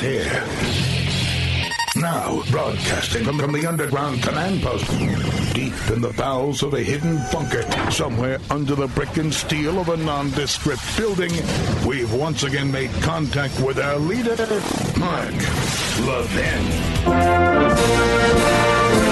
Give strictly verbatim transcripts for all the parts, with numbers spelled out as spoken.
here. Now, broadcasting from, from the underground command post, deep in the bowels of a hidden bunker, somewhere under the brick and steel of a nondescript building, we've once again made contact with our leader, Mark Levin.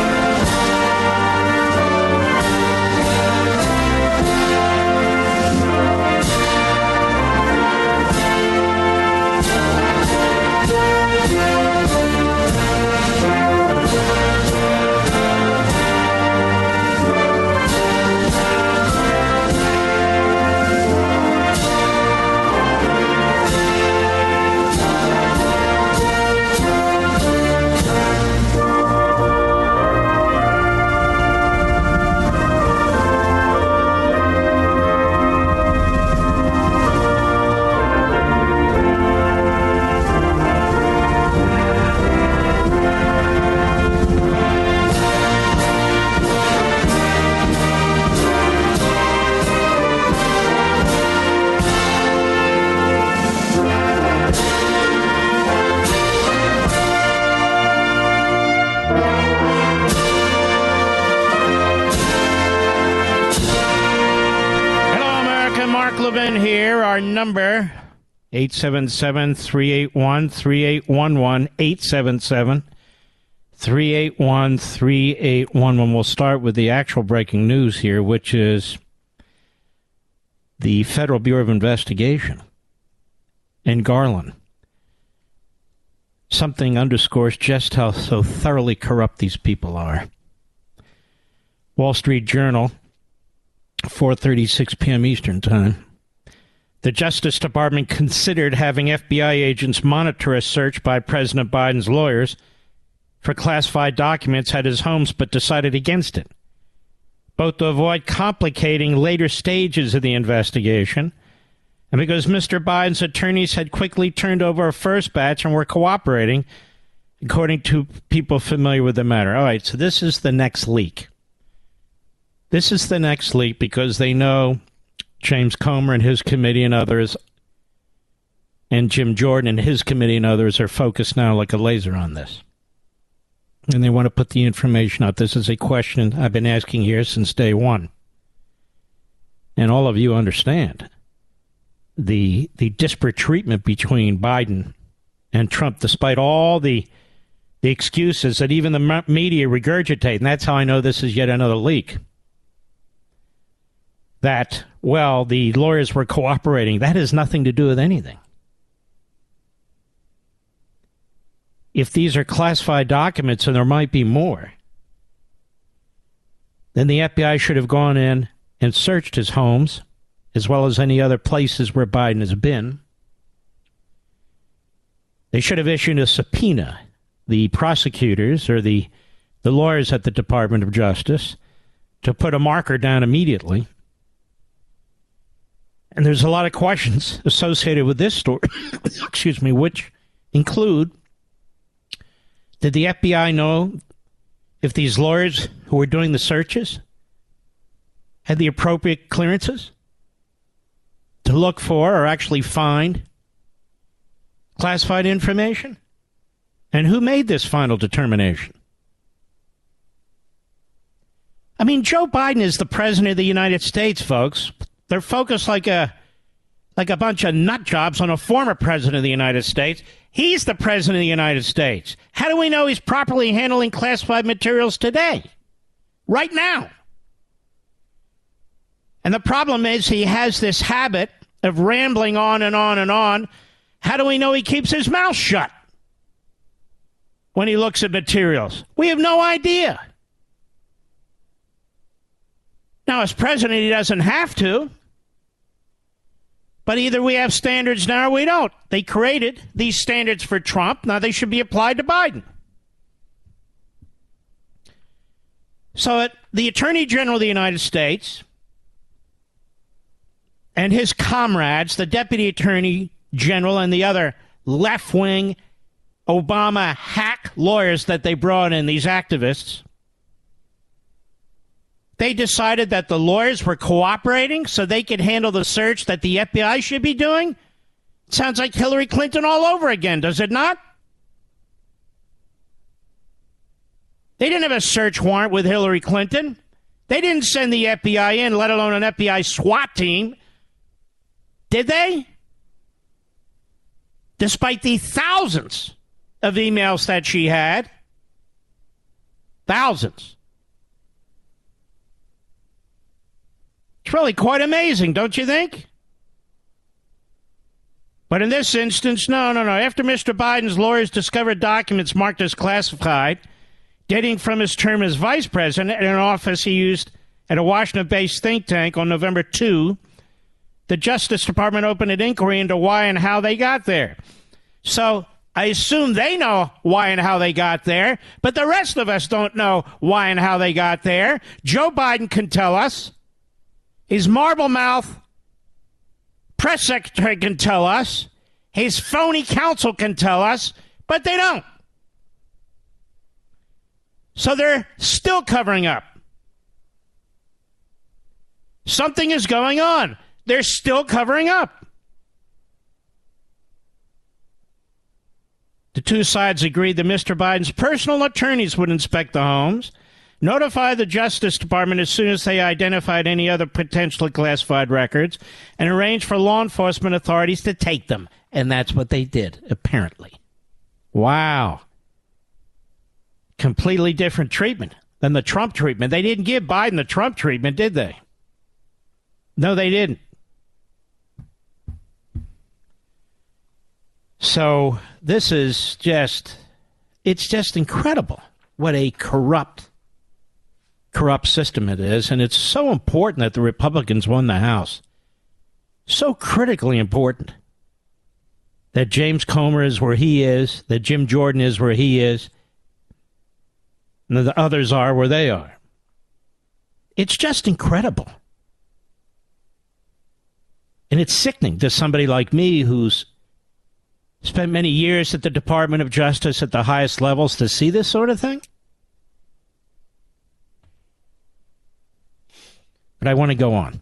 Here, our number, eight seven seven, three eight one, three eight one one, eight seven seven, three eight one, three eight one one. We'll start with the actual breaking news here, which is the Federal Bureau of Investigation in Garland. Something underscores just how so thoroughly corrupt these people are. Wall Street Journal, four thirty-six p.m. Eastern Time. The Justice Department considered having F B I agents monitor a search by President Biden's lawyers for classified documents at his homes, but decided against it, both to avoid complicating later stages of the investigation and because Mister Biden's attorneys had quickly turned over a first batch and were cooperating, according to people familiar with the matter. All right, so this is the next leak. This is the next leak because they know James Comer and his committee and others, and Jim Jordan and his committee and others are focused now like a laser on this. And they want to put the information out. This is a question I've been asking here since day one. And all of you understand the the disparate treatment between Biden and Trump, despite all the the excuses that even the media regurgitate. And that's how I know this is yet another leak. That, well, the lawyers were cooperating. That has nothing to do with anything. If these are classified documents, and there might be more, then the F B I should have gone in and searched his homes, as well as any other places where Biden has been. They should have issued a subpoena, the prosecutors or the, the lawyers at the Department of Justice, to put a marker down immediately. And there's a lot of questions associated with this story, excuse me, which include, did the F B I know if these lawyers who were doing the searches had the appropriate clearances to look for or actually find classified information? And who made this final determination? I mean, Joe Biden is the president of the United States, folks. They're focused like a like a bunch of nut jobs on a former president of the United States. He's the president of the United States. How do we know he's properly handling classified materials today? Right now. And the problem is he has this habit of rambling on and on and on. How do we know he keeps his mouth shut when he looks at materials? We have no idea. Now, as president, he doesn't have to. But either we have standards now or we don't. They created these standards for Trump. Now they should be applied to Biden. So it, the Attorney General of the United States and his comrades, the Deputy Attorney General and the other left-wing Obama hack lawyers that they brought in, these activists, they decided that the lawyers were cooperating so they could handle the search that the F B I should be doing? Sounds like Hillary Clinton all over again, does it not? They didn't have a search warrant with Hillary Clinton. They didn't send the F B I in, let alone an F B I SWAT team. Did they? Despite the thousands of emails that she had. Thousands. It's really quite amazing, don't you think? But in this instance, no, no, no. After Mister Biden's lawyers discovered documents marked as classified, dating from his term as vice president in an office he used at a Washington-based think tank on November second, the Justice Department opened an inquiry into why and how they got there. So I assume they know why and how they got there, but the rest of us don't know why and how they got there. Joe Biden can tell us. His marble mouth press secretary can tell us. His phony counsel can tell us, but they don't. So they're still covering up. Something is going on. They're still covering up. The two sides agreed that Mister Biden's personal attorneys would inspect the homes, notify the Justice Department as soon as they identified any other potentially classified records, and arrange for law enforcement authorities to take them. And that's what they did, apparently. Wow. Completely different treatment than the Trump treatment. They didn't give Biden the Trump treatment, did they? No, they didn't. So this is just, it's just incredible what a corrupt, corrupt system it is. And it's so important that the Republicans won the House. So critically important that James Comer is where he is, that Jim Jordan is where he is, and the others are where they are. It's just incredible. And it's sickening to somebody like me who's spent many years at the Department of Justice at the highest levels to see this sort of thing. But I want to go on.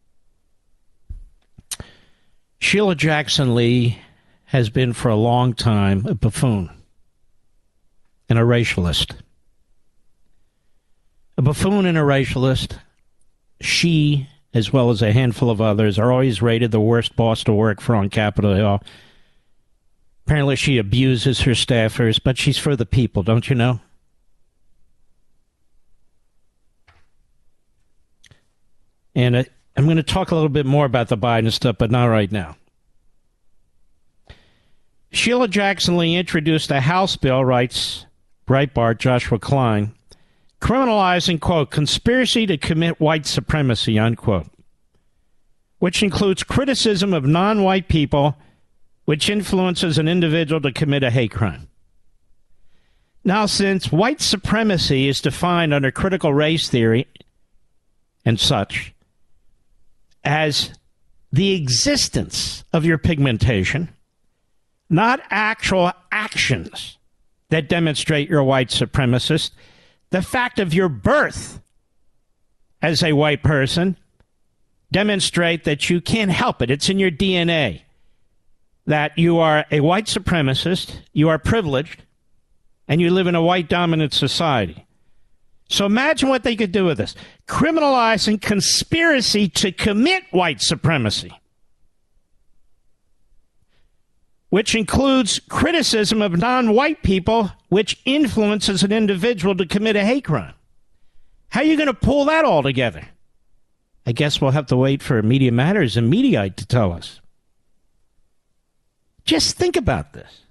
Sheila Jackson Lee has been for a long time a buffoon and a racialist. A buffoon and a racialist. She, as well as a handful of others, are always rated the worst boss to work for on Capitol Hill. Apparently she abuses her staffers, but she's for the people, don't you know? And I, I'm going to talk a little bit more about the Biden stuff, but not right now. Sheila Jackson Lee introduced a House bill, writes Breitbart Joshua Klein, criminalizing, quote, conspiracy to commit white supremacy, unquote, which includes criticism of non-white people, which influences an individual to commit a hate crime. Now, since white supremacy is defined under critical race theory and such as the existence of your pigmentation, not actual actions that demonstrate you're a white supremacist, the fact of your birth as a white person demonstrate that you can't help it. It's in your D N A. That you are a white supremacist, you are privileged, and you live in a white dominant society. So imagine what they could do with this. Criminalizing conspiracy to commit white supremacy, which includes criticism of non-white people, which influences an individual to commit a hate crime. How are you going to pull that all together? I guess we'll have to wait for Media Matters and Mediaite to tell us. Just think about this.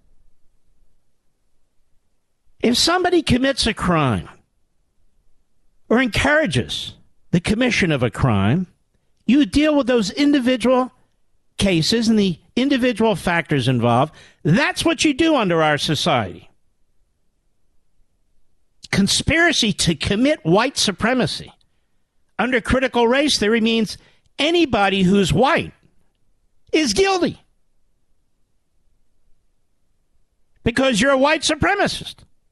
If somebody commits a crime or encourages the commission of a crime, you deal with those individual cases and the individual factors involved. That's what you do under our society. Conspiracy to commit white supremacy under critical race theory means anybody who's white is guilty. Because you're a white supremacist.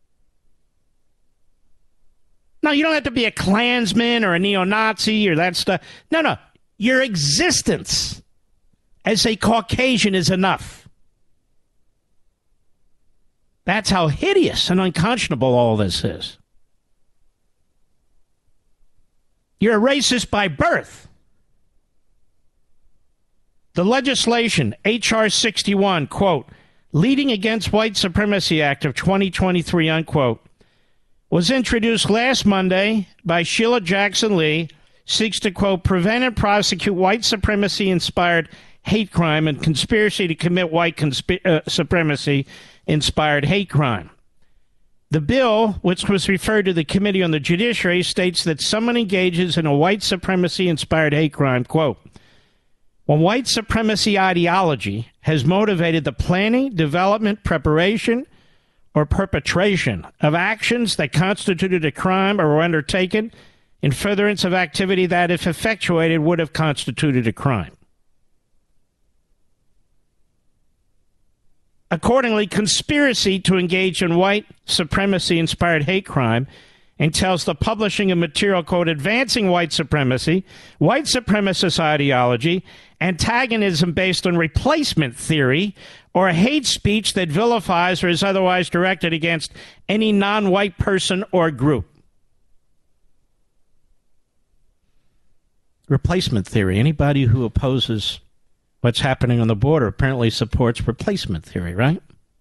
Now, you don't have to be a Klansman or a neo-Nazi or that stuff. No, no. Your existence as a Caucasian is enough. That's how hideous and unconscionable all this is. You're a racist by birth. The legislation, H R sixty-one, quote, Leading Against White Supremacy Act of twenty twenty-three, unquote, was introduced last Monday by Sheila Jackson Lee, seeks to, quote, prevent and prosecute white supremacy-inspired hate crime and conspiracy to commit white consp- uh, supremacy-inspired hate crime. The bill, which was referred to the Committee on the Judiciary, states that someone engages in a white supremacy-inspired hate crime, quote, when white supremacy ideology has motivated the planning, development, preparation, or perpetration of actions that constituted a crime or were undertaken in furtherance of activity that, if effectuated, would have constituted a crime. Accordingly, conspiracy to engage in white supremacy-inspired hate crime entails the publishing of material, quote, advancing white supremacy, white supremacist ideology, antagonism based on replacement theory, or hate speech that vilifies or is otherwise directed against any non-white person or group. Replacement theory. Anybody who opposes what's happening on the border apparently supports replacement theory, right?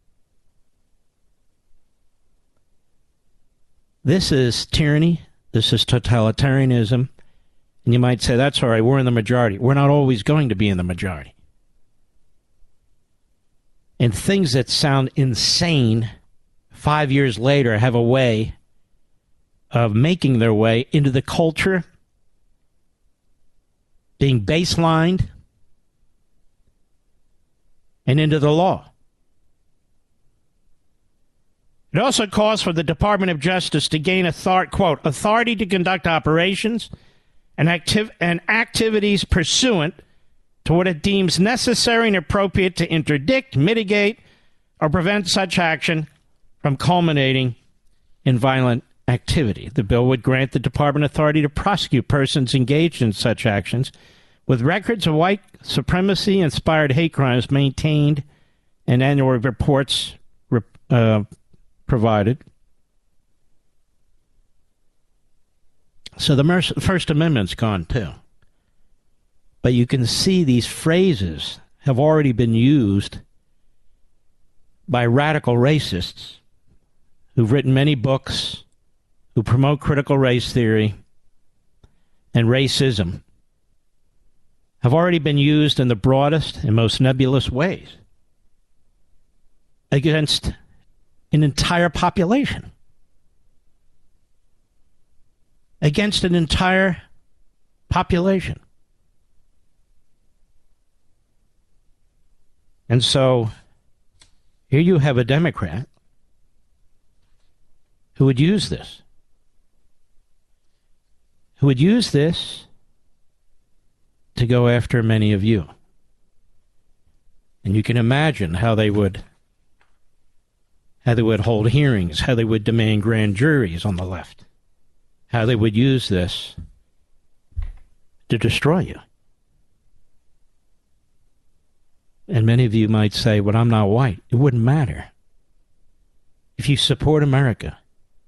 This is tyranny. This is totalitarianism. And you might say, that's all right, we're in the majority. We're not always going to be in the majority. And things that sound insane five years later have a way of making their way into the culture, being baselined, and into the law. It also calls for the Department of Justice to gain author- quote, authority to conduct operations and, activ- and activities pursuant to what it deems necessary and appropriate to interdict, mitigate, or prevent such action from culminating in violent activity. The bill would grant the department authority to prosecute persons engaged in such actions with records of white supremacy-inspired hate crimes maintained and annual reports uh, provided. So the First Amendment's gone too. But you can see these phrases have already been used by radical racists who've written many books, who promote critical race theory and racism, have already been used in the broadest and most nebulous ways against an entire population, against an entire population. And so here you have a Democrat who would use this, who would use this to go after many of you. And you can imagine how they would how they would hold hearings, how they would demand grand juries on the left, how they would use this to destroy you. And many of you might say, well, I'm not white. It wouldn't matter. If you support America,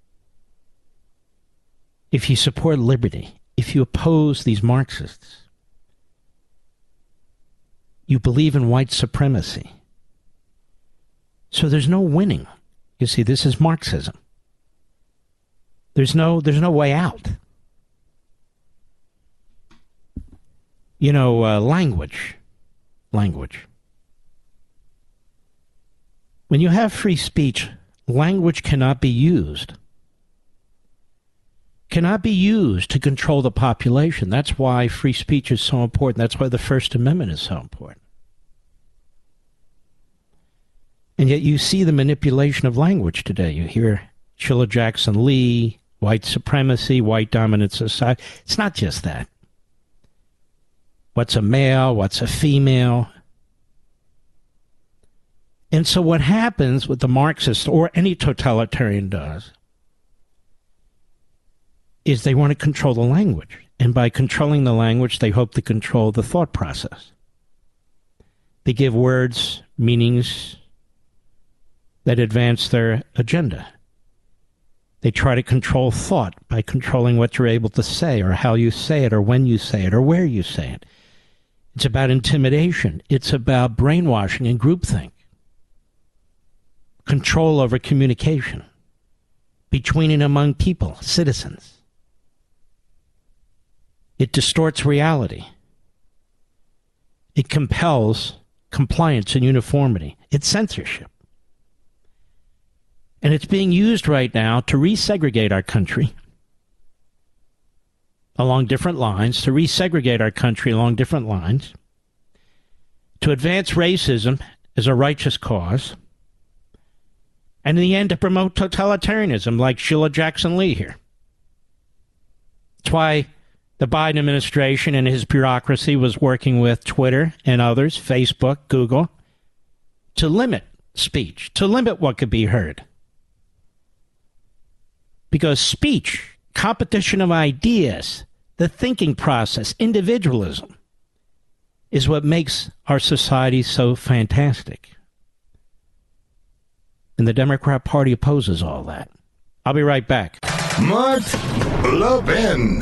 if you support liberty, if you oppose these Marxists, you believe in white supremacy. So there's no winning. You see, this is Marxism. There's no, there's no way out. You know, uh, language. Language. When you have free speech, language cannot be used. Cannot be used to control the population. That's why free speech is so important. That's why the First Amendment is so important. And yet you see the manipulation of language today. You hear Sheila Jackson Lee, white supremacy, white dominant society. It's not just that. What's a male? What's a female? And so what happens with the Marxist, or any totalitarian does, is they want to control the language. And by controlling the language, they hope to control the thought process. They give words meanings that advance their agenda. They They try to control thought by controlling what you're able to say or how you say it or when you say it or where you say it. It's about intimidation. It's about brainwashing and groupthink. Control over communication between and among people, citizens. It distorts reality. It compels compliance and uniformity. It's censorship. And it's being used right now to resegregate our country along different lines, to resegregate our country along different lines, to advance racism as a righteous cause, and in the end to promote totalitarianism like Sheila Jackson Lee here. That's why the Biden administration and his bureaucracy was working with Twitter and others, Facebook, Google, to limit speech, to limit what could be heard. Because speech, competition of ideas, the thinking process, individualism, is what makes our society so fantastic. And the Democrat Party opposes all that. I'll be right back. Mark Levin.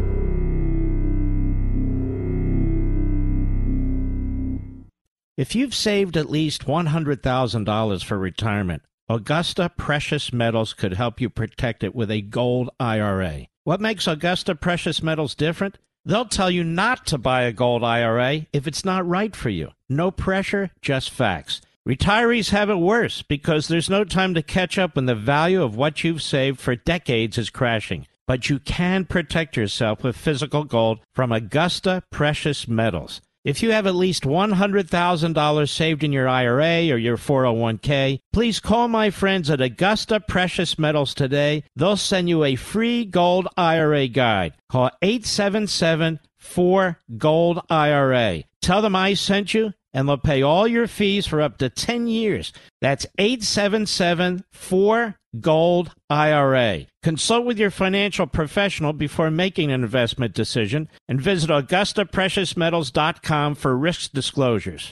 If you've saved at least one hundred thousand dollars for retirement, Augusta Precious Metals could help you protect it with a gold I R A. What makes Augusta Precious Metals different? They'll tell you not to buy a gold I R A if it's not right for you. No pressure, just facts. Retirees have it worse because there's no time to catch up when the value of what you've saved for decades is crashing. But you can protect yourself with physical gold from Augusta Precious Metals. If you have at least one hundred thousand dollars saved in your I R A or your four oh one k, please call my friends at Augusta Precious Metals today. They'll send you a free gold I R A guide. Call eight seven seven, four, GOLD I R A. Tell them I sent you, and they'll pay all your fees for up to ten years. That's eight seven seven, four, GOLD I R A. Consult with your financial professional before making an investment decision and visit Augusta Precious Metals dot com for risk disclosures.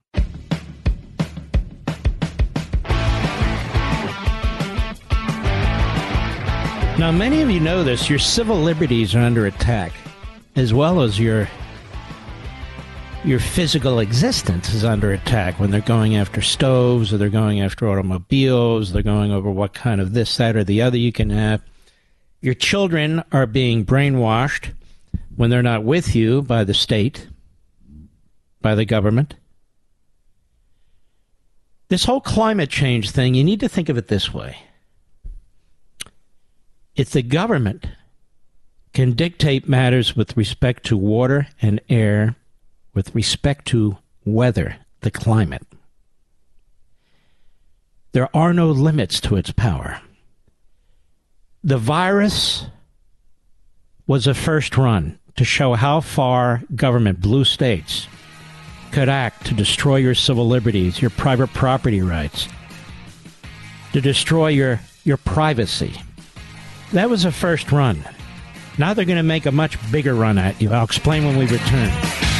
Now, many of you know this. Your civil liberties are under attack, as well as your your physical existence is under attack when they're going after stoves or they're going after automobiles. They're going over what kind of this, that, or the other you can have. Your children are being brainwashed when they're not with you by the state, by the government. This whole climate change thing, you need to think of it this way. If the government can dictate matters with respect to water and air, with respect to weather, the climate, there are no limits to its power. The virus was a first run to show how far government, blue states, could act to destroy your civil liberties, your private property rights, to destroy your, your privacy. That was a first run. Now they're going to make a much bigger run at you. I'll explain when we return.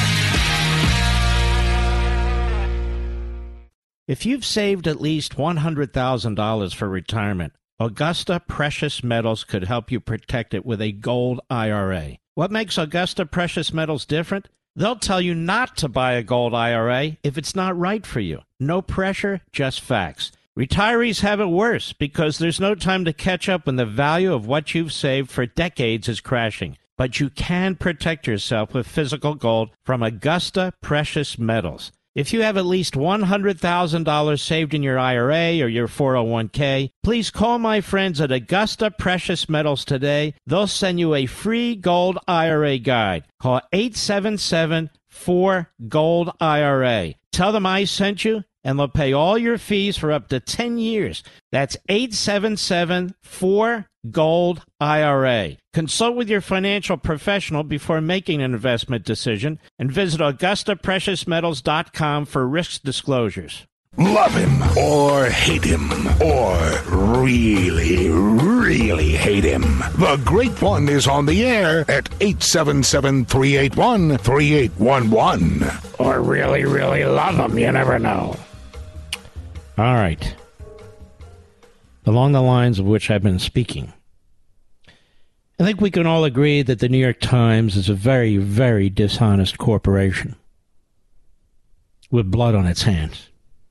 If you've saved at least one hundred thousand dollars for retirement, Augusta Precious Metals could help you protect it with a gold I R A. What makes Augusta Precious Metals different? They'll tell you not to buy a gold I R A if it's not right for you. No pressure, just facts. Retirees have it worse because there's no time to catch up when the value of what you've saved for decades is crashing. But you can protect yourself with physical gold from Augusta Precious Metals. If you have at least one hundred thousand dollars saved in your I R A or your four oh one k, please call my friends at Augusta Precious Metals today. They'll send you a free gold I R A guide. Call eight seven seven, four, GOLD I R A. Tell them I sent you, and they'll pay all your fees for up to ten years. That's eight seven seven, four, GOLD I R A. Consult with your financial professional before making an investment decision and visit Augusta Precious Metals dot com for risk disclosures. Love him or hate him or really, really hate him. The Great One is on the air at eight seven seven, three eight one, three eight one one. Or really, really love him. You never know. All right. along the lines of which I've been speaking. I think we can all agree that the New York Times is a very, very dishonest corporation with blood on its hands.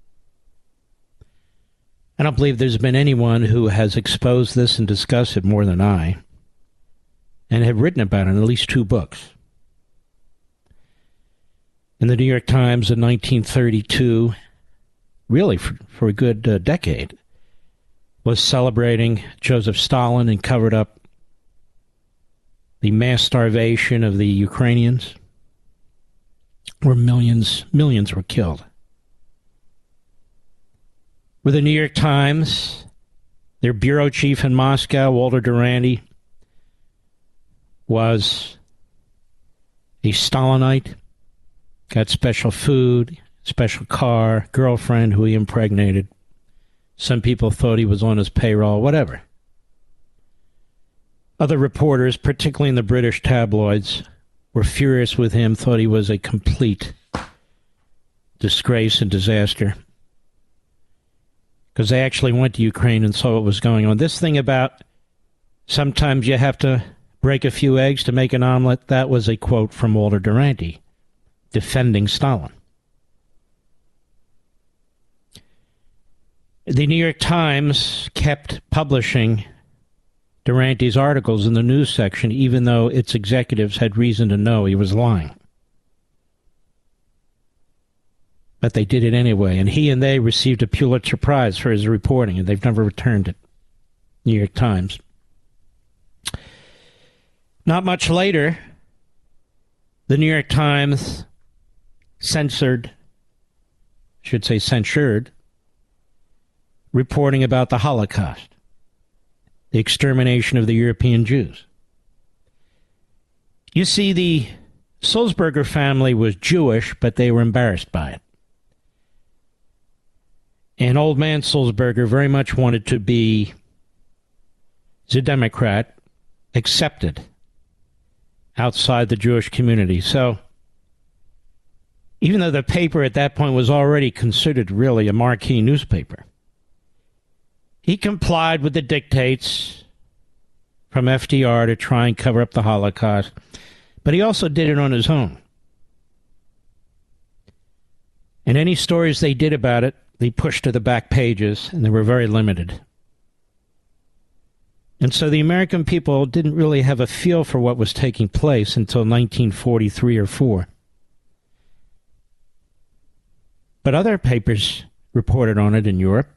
I don't believe there's been anyone who has exposed this and discussed it more than I, and have written about it in at least two books. In the New York Times in nineteen thirty-two, really for, for a good uh, decade, was celebrating Joseph Stalin and covered up the mass starvation of the Ukrainians, where millions, millions were killed. With the New York Times, their bureau chief in Moscow, Walter Duranty, was a Stalinite, got special food, special car, girlfriend who he impregnated. Some people thought he was on his payroll, whatever. Other reporters, particularly in the British tabloids, were furious with him, thought he was a complete disgrace and disaster. Because they actually went to Ukraine and saw what was going on. This thing about sometimes you have to break a few eggs to make an omelet, that was a quote from Walter Duranty, defending Stalin. The New York Times kept publishing Duranty's articles in the news section, even though its executives had reason to know he was lying. But they did it anyway, and he and they received a Pulitzer Prize for his reporting, and they've never returned it. New York Times. Not much later, the New York Times censored, should say censured, reporting about the Holocaust, the extermination of the European Jews. You see, the Sulzberger family was Jewish, but they were embarrassed by it. And old man Sulzberger very much wanted to be, as a Democrat, accepted outside the Jewish community. So, even though the paper at that point was already considered really a marquee newspaper, he complied with the dictates from F D R to try and cover up the Holocaust, but he also did it on his own. And any stories they did about it, they pushed to the back pages, and they were very limited. And so the American people didn't really have a feel for what was taking place until nineteen forty-three or four. But other papers reported on it in Europe.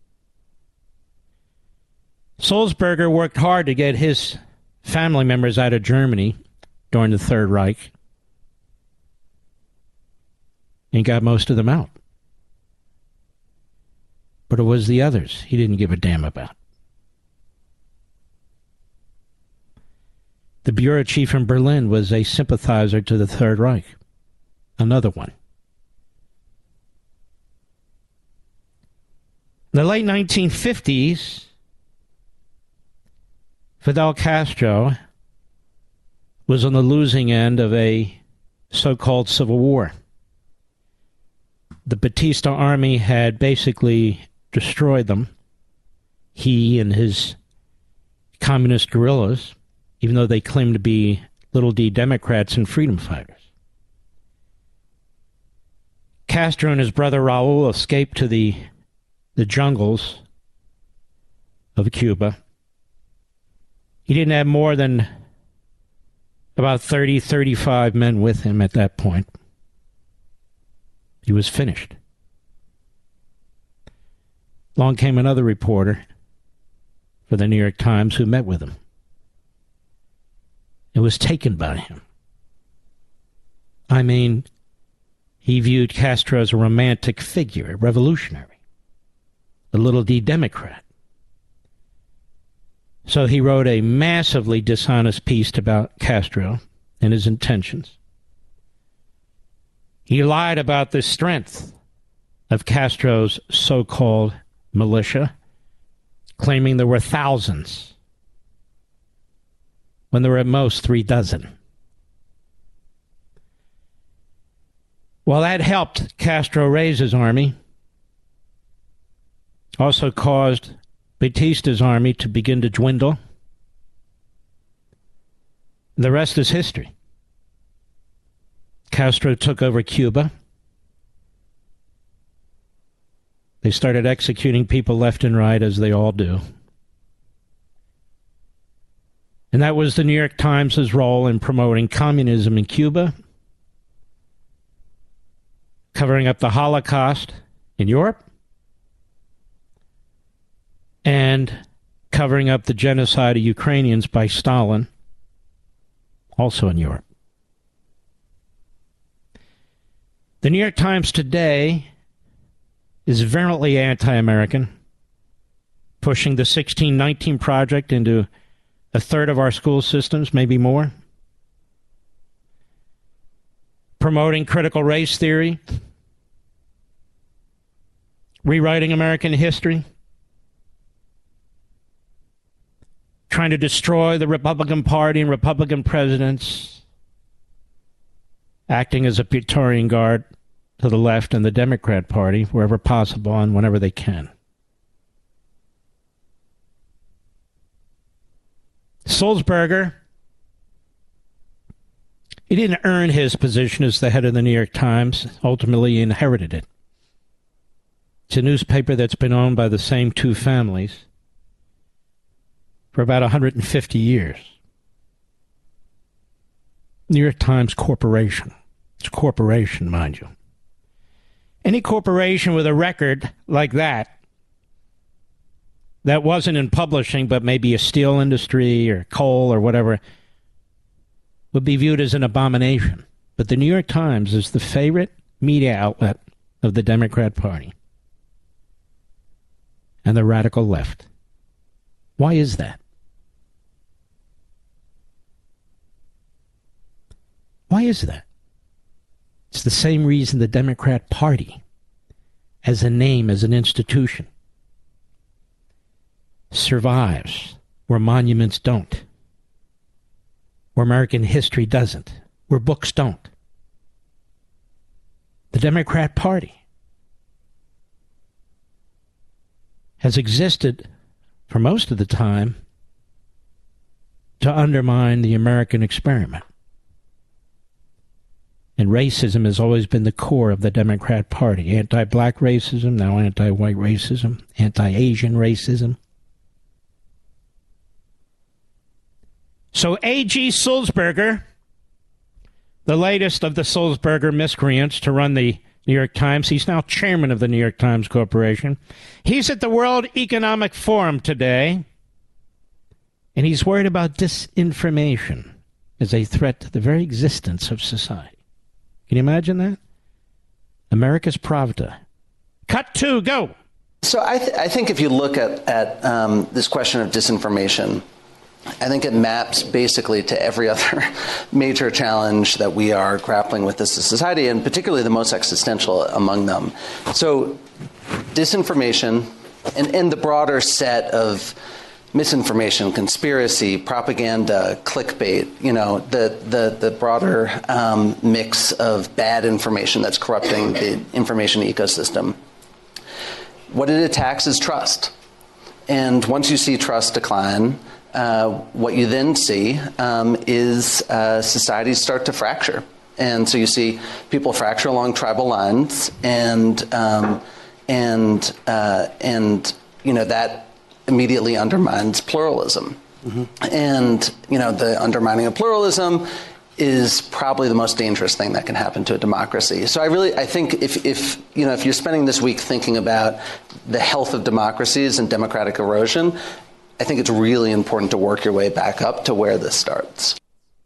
Sulzberger worked hard to get his family members out of Germany during the Third Reich and got most of them out. But it was the others he didn't give a damn about. The bureau chief in Berlin was a sympathizer to the Third Reich. Another one. In the late nineteen fifties, Fidel Castro was on the losing end of a so-called civil war. The Batista army had basically destroyed them, he and his communist guerrillas, even though they claimed to be little d Democrats and freedom fighters. Castro and his brother Raul escaped to the, the jungles of Cuba. He didn't have more than about thirty, thirty-five men with him at that point. He was finished. Along came another reporter for the New York Times who met with him. It was taken by him. I mean, he viewed Castro as a romantic figure, a revolutionary, a little d Democrat. So he wrote a massively dishonest piece about Castro and his intentions. He lied about the strength of Castro's so-called militia, claiming there were thousands, when there were at most three dozen. Well, that helped Castro raise his army, also caused Batista's army to begin to dwindle. The rest is history. Castro took over Cuba. They started executing people left and right, as they all do. And that was the New York Times' role in promoting communism in Cuba, covering up the Holocaust in Europe, and covering up the genocide of Ukrainians by Stalin, also in Europe. The New York Times today is virulently anti-American, pushing the sixteen nineteen Project into a third of our school systems, maybe more, promoting critical race theory, rewriting American history, trying to destroy the Republican Party and Republican presidents, acting as a Praetorian Guard to the left and the Democrat Party wherever possible and whenever they can. Sulzberger, he didn't earn his position as the head of the New York Times. Ultimately, he inherited it. It's a newspaper that's been owned by the same two families for about one hundred fifty years. New York Times Corporation. It's a corporation, mind you. Any corporation with a record like that, that wasn't in publishing, but maybe a steel industry or coal or whatever, would be viewed as an abomination. But the New York Times is the favorite media outlet of the Democrat Party and the radical left. Why is that? Why is that? It's the same reason the Democrat Party, as a name, as an institution, survives where monuments don't, where American history doesn't, where books don't. The Democrat Party has existed for most of the time to undermine the American experiment. And racism has always been the core of the Democrat Party. Anti-black racism, now anti-white racism, anti-Asian racism. So A G Sulzberger, the latest of the Sulzberger miscreants to run the New York Times, he's now chairman of the New York Times Corporation. He's at the World Economic Forum today, and he's worried about disinformation as a threat to the very existence of society. Can you imagine that? America's Pravda. Cut two, go. So I, th- I think if you look at, at um, this question of disinformation, I think it maps basically to every other major challenge that we are grappling with as a society, and particularly the most existential among them. So disinformation and, and the broader set of misinformation, conspiracy, propaganda, clickbait, you know, the the, the broader um, mix of bad information that's corrupting the information ecosystem. What it attacks is trust. And once you see trust decline, uh, what you then see um, is uh, societies start to fracture. And so you see people fracture along tribal lines, and um, and uh, and you know that immediately undermines pluralism. Mm-hmm. And, you know, the undermining of pluralism is probably the most dangerous thing that can happen to a democracy. So I really, I think if, if, you know, if you're spending this week thinking about the health of democracies and democratic erosion, I think it's really important to work your way back up to where this starts.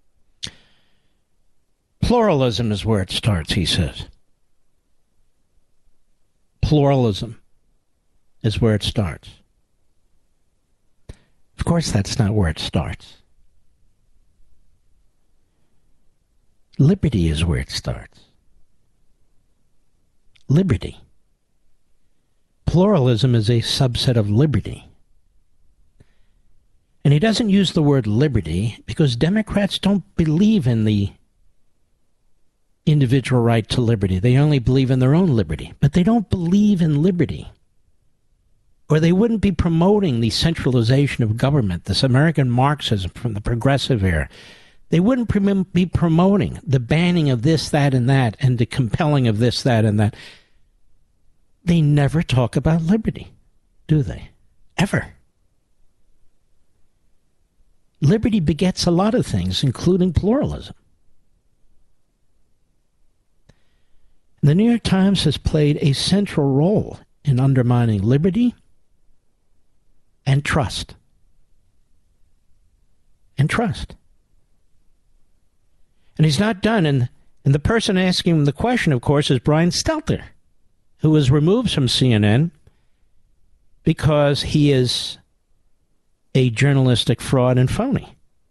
Pluralism is where it starts, he says. Pluralism is where it starts. Of course, that's not where it starts. Liberty is where it starts. Liberty. Pluralism is a subset of liberty. And he doesn't use the word liberty because Democrats don't believe in the individual right to liberty. They only believe in their own liberty. But they don't believe in liberty or they wouldn't be promoting the centralization of government, this American Marxism from the progressive era. They wouldn't prom- be promoting the banning of this, that, and that, and the compelling of this, that, and that. They never talk about liberty, do they? Ever. Liberty begets a lot of things, including pluralism. The New York Times has played a central role in undermining liberty and trust. And trust. And he's not done. And, and the person asking him the question, of course, is Brian Stelter, who was removed from C N N because he is a journalistic fraud and phony.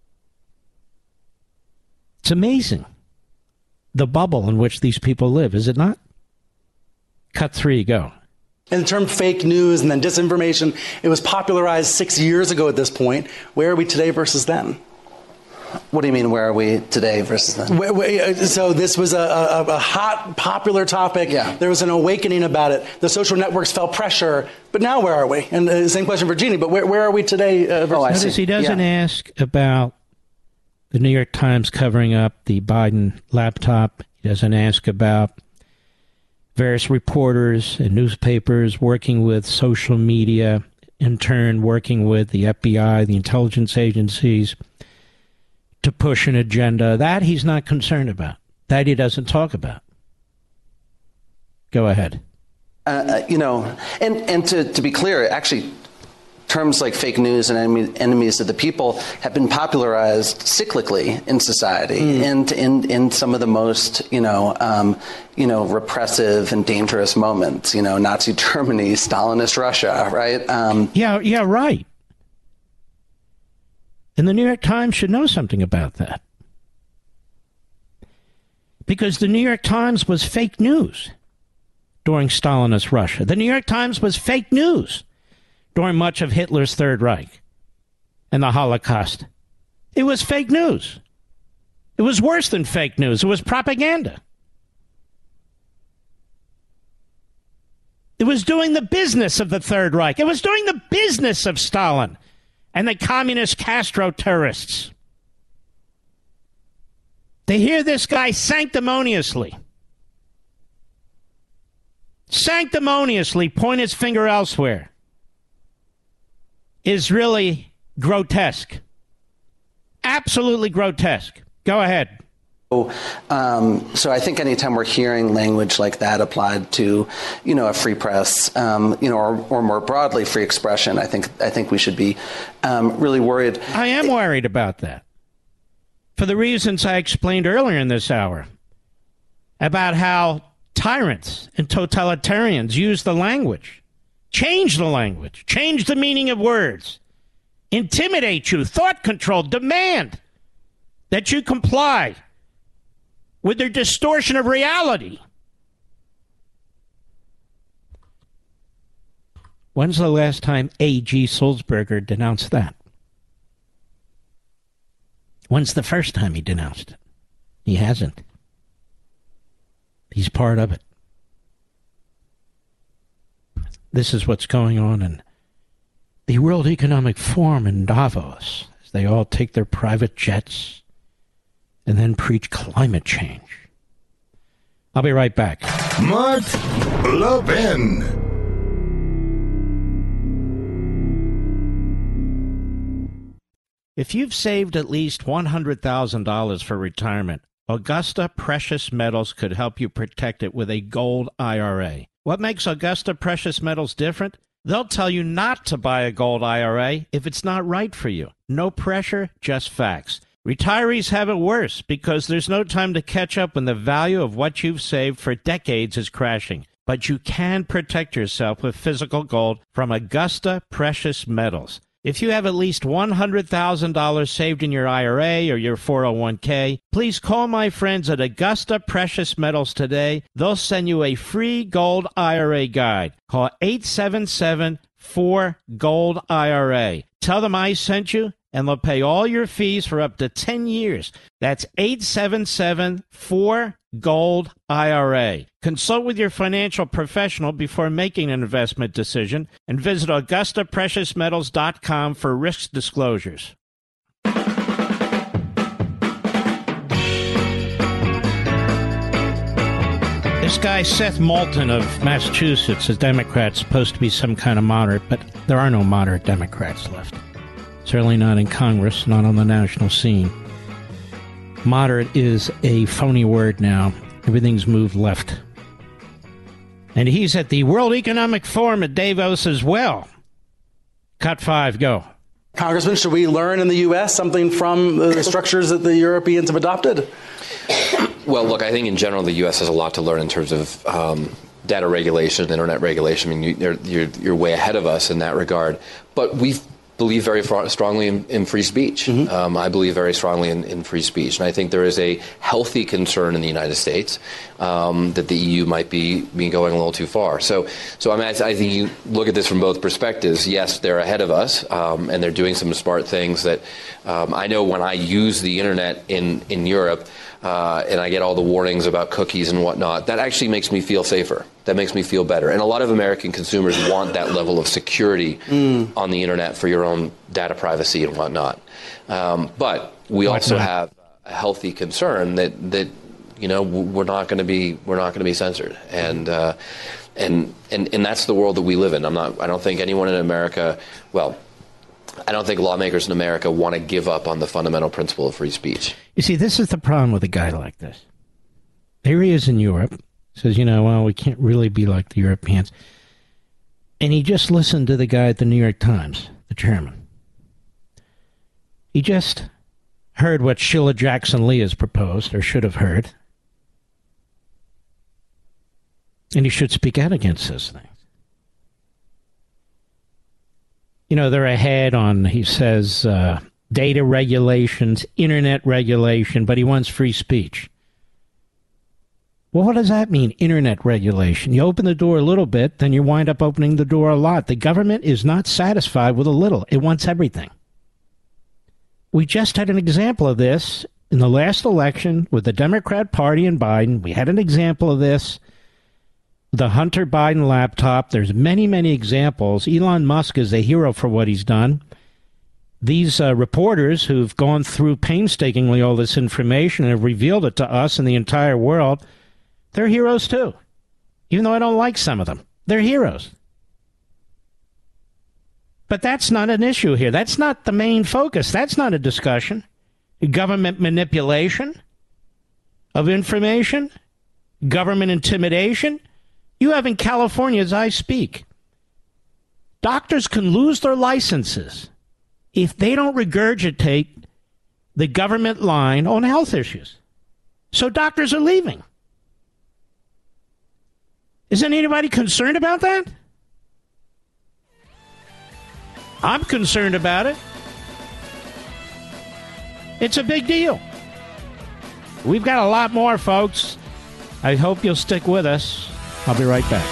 It's amazing, the bubble in which these people live, is it not? Cut three, go. And the term fake news and then disinformation, it was popularized six years ago at this point. Where are we today versus then? What do you mean, where are we today versus then? So this was a, a, a hot, popular topic. Yeah. There was an awakening about it. The social networks felt pressure. But now where are we? And the same question for Jeannie, but where, where are we today? Uh, oh, I Notice see. He doesn't yeah. ask about the New York Times covering up the Biden laptop. He doesn't ask about various reporters and newspapers working with social media, in turn working with the F B I, the intelligence agencies, to push an agenda. That he's not concerned about. That he doesn't talk about. Go ahead. Uh, you know, and, and to, to be clear, actually, terms like fake news and enemy, enemies of the people have been popularized cyclically in society mm. and in, in some of the most, you know, um, you know, repressive and dangerous moments. You know, Nazi Germany, Stalinist Russia, right? Um, yeah, yeah, right. And the New York Times should know something about that. Because the New York Times was fake news during Stalinist Russia. The New York Times was fake news during much of Hitler's Third Reich and the Holocaust. It was fake news. It was worse than fake news. It was propaganda. It was doing the business of the Third Reich. It was doing the business of Stalin and the communist Castro terrorists. They hear this guy sanctimoniously, sanctimoniously point his finger elsewhere is really grotesque. Absolutely grotesque. Go ahead. So, um, so I think anytime we're hearing language like that applied to, you know, a free press, um, you know, or, or more broadly free expression, I think I think we should be um, really worried. I am worried about that for the reasons I explained earlier in this hour about how tyrants and totalitarians use the language, change the language, change the meaning of words, intimidate you, thought control, demand that you comply with their distortion of reality. When's the last time A G Sulzberger denounced that? When's the first time he denounced it? He hasn't. He's part of it. This is what's going on in the World Economic Forum in Davos, as they all take their private jets and then preach climate change. I'll be right back. Mark Levin. If you've saved at least one hundred thousand dollars for retirement, Augusta Precious Metals could help you protect it with a gold I R A. What makes Augusta Precious Metals different? They'll tell you not to buy a gold I R A if it's not right for you. No pressure, just facts. Retirees have it worse because there's no time to catch up when the value of what you've saved for decades is crashing. But you can protect yourself with physical gold from Augusta Precious Metals. If you have at least one hundred thousand dollars saved in your I R A or your four oh one k, please call my friends at Augusta Precious Metals today. They'll send you a free gold I R A guide. Call eight seven seven, four, GOLD I R A. Tell them I sent you, and they'll pay all your fees for up to ten years. That's eight seven seven four gold I R A. Consult with your financial professional before making an investment decision and visit Augusta Precious Metals dot com for risk disclosures. This guy, Seth Moulton of Massachusetts, is Democrat, supposed to be some kind of moderate, but there are no moderate Democrats left. Certainly not in Congress, not on the national scene. Moderate is a phony word now. Everything's moved left. And he's at the World Economic Forum at Davos as well. Cut five, go. Congressman, should we learn in the U S something from the structures that the Europeans have adopted? Well, look, I think in general the U S has a lot to learn in terms of um, data regulation, internet regulation. I mean, you, you're, you're, you're way ahead of us in that regard. But we believe very far, strongly in, in free speech. Mm-hmm. Um, I believe very strongly in, in free speech. And I think there is a healthy concern in the United States um, that the E U might be, be going a little too far. So, so I mean, I, I think you look at this from both perspectives. Yes, they're ahead of us, um, and they're doing some smart things that um, I know when I use the internet in, in Europe, Uh, and I get all the warnings about cookies and whatnot, that actually makes me feel safer. That makes me feel better. And a lot of American consumers want that level of security mm. on the internet for your own data privacy and whatnot. Um, but we Why also not? have a healthy concern that, that you know, we're not going to be we're not going to be censored. And uh, and and and that's the world that we live in. I'm not. I don't think anyone in America. Well. I don't think lawmakers in America want to give up on the fundamental principle of free speech. You see, this is the problem with a guy like this. There he is in Europe, says, you know, well, we can't really be like the Europeans. And he just listened to the guy at the New York Times, the chairman. He just heard what Sheila Jackson Lee has proposed, or should have heard. And he should speak out against those things. You know, they're ahead on, he says, uh, data regulations, internet regulation, but he wants free speech. Well, what does that mean, internet regulation? You open the door a little bit, then you wind up opening the door a lot. The government is not satisfied with a little. It wants everything. We just had an example of this in the last election with the Democrat Party and Biden. We had an example of this. The Hunter Biden laptop, there's many, many examples. Elon Musk is a hero for what he's done. These uh, reporters who've gone through painstakingly all this information and have revealed it to us and the entire world, they're heroes too. Even though I don't like some of them, they're heroes. But that's not an issue here. That's not the main focus. That's not a discussion. Government manipulation of information, government intimidation. You have in California, as I speak, doctors can lose their licenses if they don't regurgitate the government line on health issues. So doctors are leaving. Isn't anybody concerned about that? I'm concerned about it. It's a big deal. We've got a lot more, folks. I hope you'll stick with us. I'll be right back.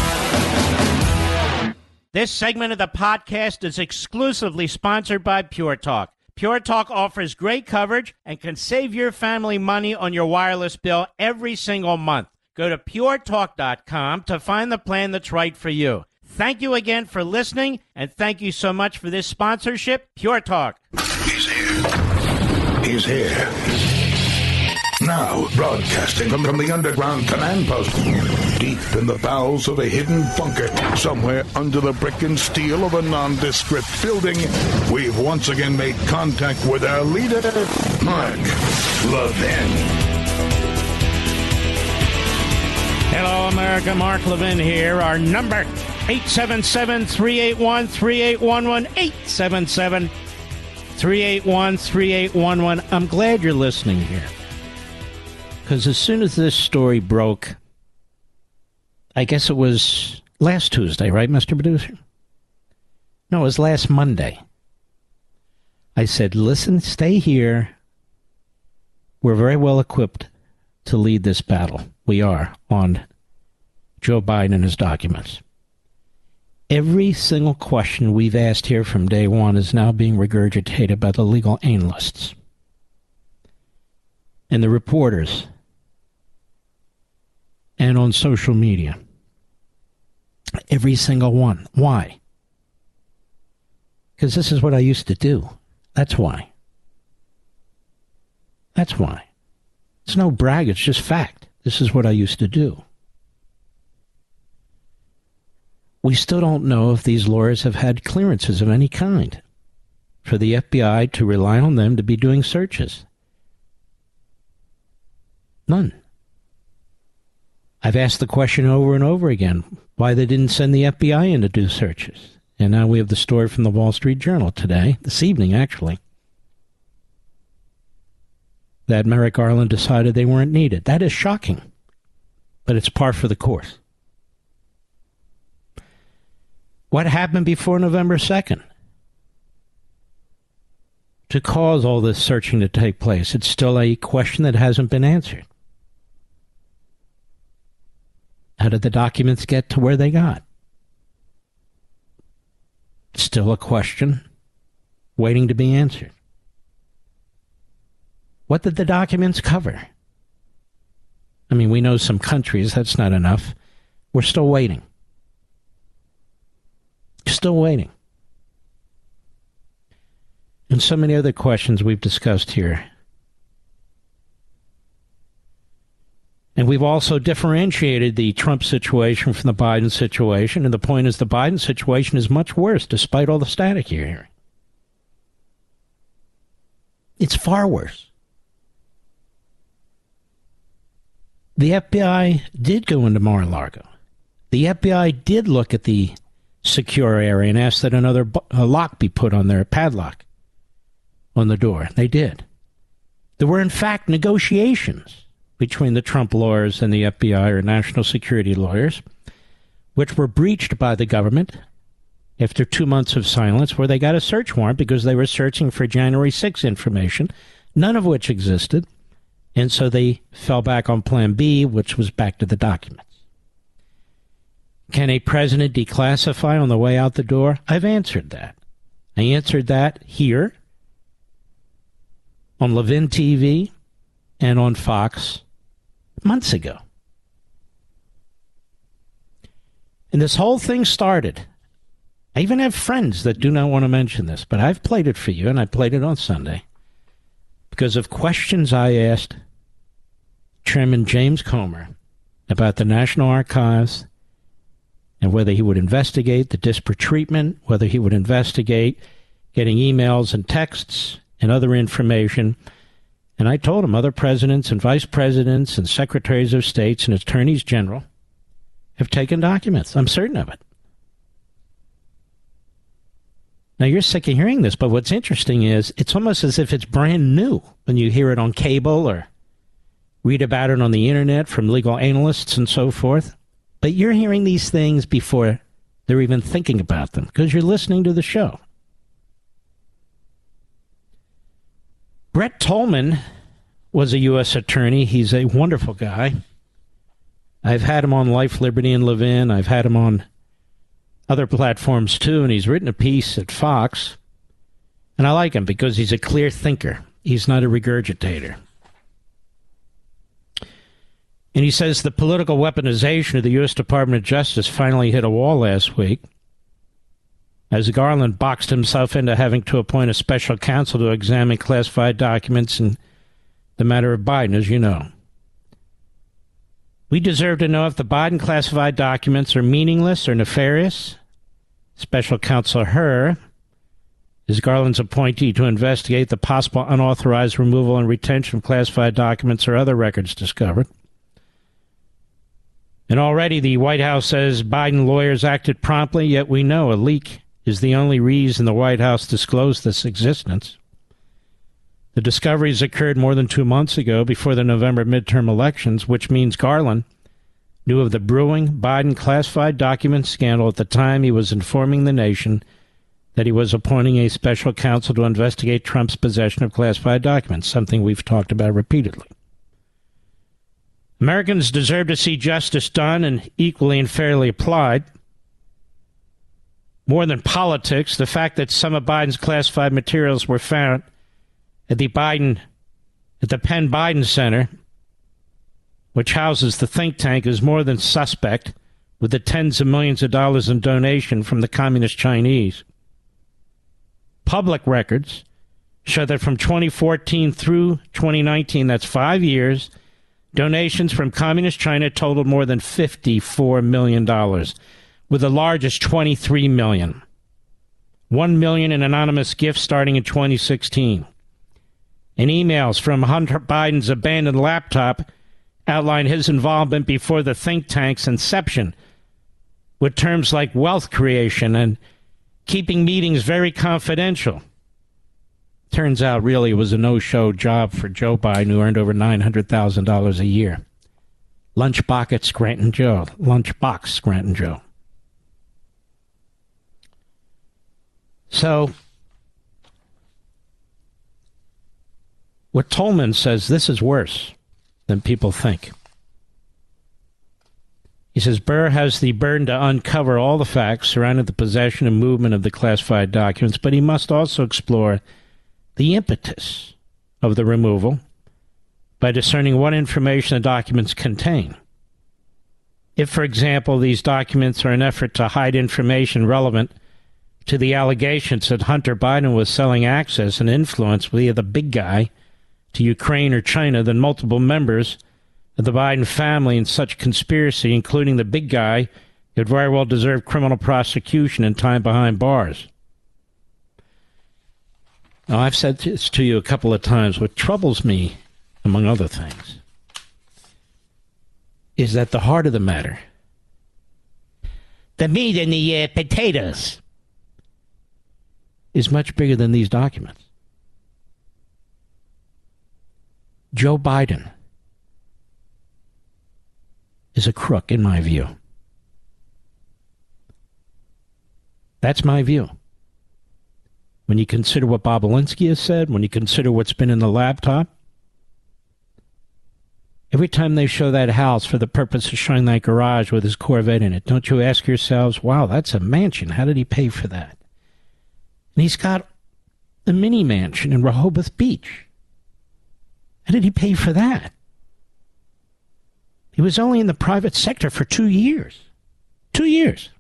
This segment of the podcast is exclusively sponsored by Pure Talk. Pure Talk offers great coverage and can save your family money on your wireless bill every single month. Go to pure talk dot com to find the plan that's right for you. Thank you again for listening, and thank you so much for this sponsorship, Pure Talk. He's here. He's here. Now, broadcasting from, from the underground command post, deep in the bowels of a hidden bunker, somewhere under the brick and steel of a nondescript building, we've once again made contact with our leader, Mark Levin. Hello, America. Mark Levin here. Our number, eight seven seven, three eight one, three eight one one, eight seven seven, three eight one, three eight one one. I'm glad you're listening here. Because as soon as this story broke, I guess it was last Tuesday, right, Mister Producer? No, it was last Monday. I said, listen, stay here. We're very well equipped to lead this battle. We are on Joe Biden and his documents. Every single question we've asked here from day one is now being regurgitated by the legal analysts and the reporters and on social media. Every single one. Why? Because this is what I used to do. That's why. That's why. It's no brag, it's just fact. This is what I used to do. We still don't know if these lawyers have had clearances of any kind for the F B I to rely on them to be doing searches. None. I've asked the question over and over again why they didn't send the F B I in to do searches. And now we have the story from the Wall Street Journal today, this evening actually, that Merrick Garland decided they weren't needed. That is shocking, but it's par for the course. What happened before November second to cause all this searching to take place? It's still a question that hasn't been answered. How did the documents get to where they got? Still a question waiting to be answered. What did the documents cover? I mean, we know some countries, that's not enough. We're still waiting. Still waiting. And so many other questions we've discussed here. And we've also differentiated the Trump situation from the Biden situation. And the point is the Biden situation is much worse, despite all the static you're hearing. It's far worse. The F B I did go into Mar-a-Lago. The F B I did look at the secure area and ask that another bu- a lock be put on there, a padlock on the door. They did. There were, in fact, negotiations between the Trump lawyers and the F B I, or national security lawyers, which were breached by the government after two months of silence, where they got a search warrant because they were searching for January sixth information, none of which existed, and so they fell back on Plan B, which was back to the documents. Can a president declassify on the way out the door? I've answered that. I answered that here on Levin T V and on Fox months ago. And this whole thing started. I even have friends that do not want to mention this, but I've played it for you, and I played it on Sunday, because of questions I asked Chairman James Comer about the National Archives and whether he would investigate the disparate treatment, whether he would investigate getting emails and texts and other information. And I told him other presidents and vice presidents and secretaries of states and attorneys general have taken documents. I'm certain of it. Now, you're sick of hearing this, but what's interesting is it's almost as if it's brand new when you hear it on cable or read about it on the internet from legal analysts and so forth. But you're hearing these things before they're even thinking about them because you're listening to the show. Brett Tolman was a U S attorney. He's a wonderful guy. I've had him on Life, Liberty, and Levin. I've had him on other platforms, too, and he's written a piece at Fox. And I like him because he's a clear thinker. He's not a regurgitator. And he says the political weaponization of the U S Department of Justice finally hit a wall last week, as Garland boxed himself into having to appoint a special counsel to examine classified documents in the matter of Biden, as you know. We deserve to know if the Biden classified documents are meaningless or nefarious. Special counsel Hur is Garland's appointee to investigate the possible unauthorized removal and retention of classified documents or other records discovered. And already the White House says Biden lawyers acted promptly, yet we know a leak is the only reason the White House disclosed this existence. The discoveries occurred more than two months ago, before the November midterm elections, which means Garland knew of the brewing Biden classified document scandal at the time he was informing the nation that he was appointing a special counsel to investigate Trump's possession of classified documents, something we've talked about repeatedly. Americans deserve to see justice done and equally and fairly applied. More than politics, the fact that some of Biden's classified materials were found at the Biden, at the Penn Biden Center, which houses the think tank, is more than suspect, with the tens of millions of dollars in donation from the Communist Chinese. Public records show that from twenty fourteen through twenty nineteen, that's five years, donations from Communist China totaled more than fifty-four million dollars, with the largest twenty-three million dollars. one million dollars in anonymous gifts starting in twenty sixteen. And emails from Hunter Biden's abandoned laptop outline his involvement before the think tank's inception, with terms like wealth creation and keeping meetings very confidential. Turns out, really, it was a no-show job for Joe Biden, who earned over nine hundred thousand dollars a year. Lunchbox at Scranton Joe. Lunchbox Scranton Joe. So, what Tolman says, this is worse than people think. He says Burr has the burden to uncover all the facts surrounding the possession and movement of the classified documents, but he must also explore the impetus of the removal by discerning what information the documents contain. If, for example, these documents are an effort to hide information relevant to the allegations that Hunter Biden was selling access and influence via the big guy to Ukraine or China, then multiple members of the Biden family in such conspiracy, including the big guy, could very well deserve criminal prosecution and time behind bars. Now, I've said this to you a couple of times. What troubles me, among other things, is that the heart of the matter, the meat and the uh, potatoes, is much bigger than these documents. Joe Biden is a crook, in my view. That's my view. When you consider what Bob Alinsky has said, when you consider what's been in the laptop, every time they show that house for the purpose of showing that garage with his Corvette in it, don't you ask yourselves, wow, that's a mansion. How did he pay for that? And he's got a mini mansion in Rehoboth Beach. How did he pay for that? He was only in the private sector for two years. Two years.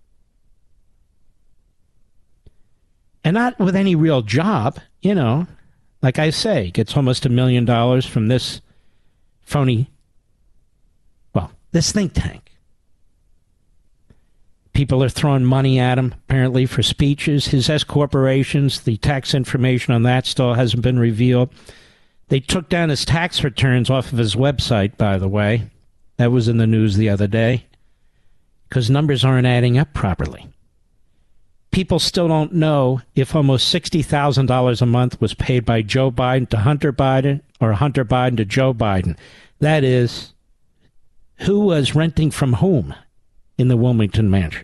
And not with any real job, you know. Like I say, gets almost a million dollars from this phony, well, this think tank. People are throwing money at him, apparently, for speeches. His S corporations, the tax information on that still hasn't been revealed. They took down his tax returns off of his website, by the way. That was in the news the other day, because numbers aren't adding up properly. People still don't know if almost sixty thousand dollars a month was paid by Joe Biden to Hunter Biden or Hunter Biden to Joe Biden. That is, who was renting from whom in the Wilmington mansion?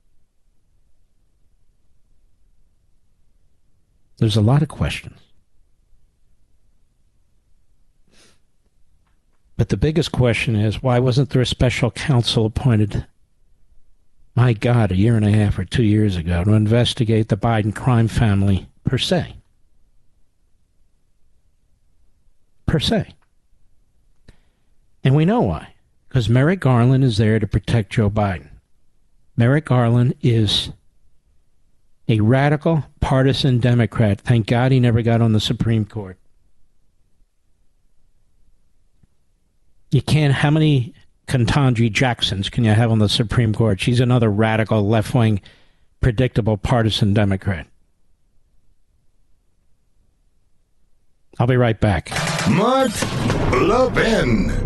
There's a lot of questions. But the biggest question is, why wasn't there a special counsel appointed, my God, a year and a half or two years ago to investigate the Biden crime family per se? Per se. And we know why. Because Merrick Garland is there to protect Joe Biden. Merrick Garland is a radical, partisan Democrat. Thank God he never got on the Supreme Court. You can't, how many Ketanji Jacksons can you have on the Supreme Court? She's another radical, left-wing, predictable, partisan Democrat. I'll be right back. Mark Levin.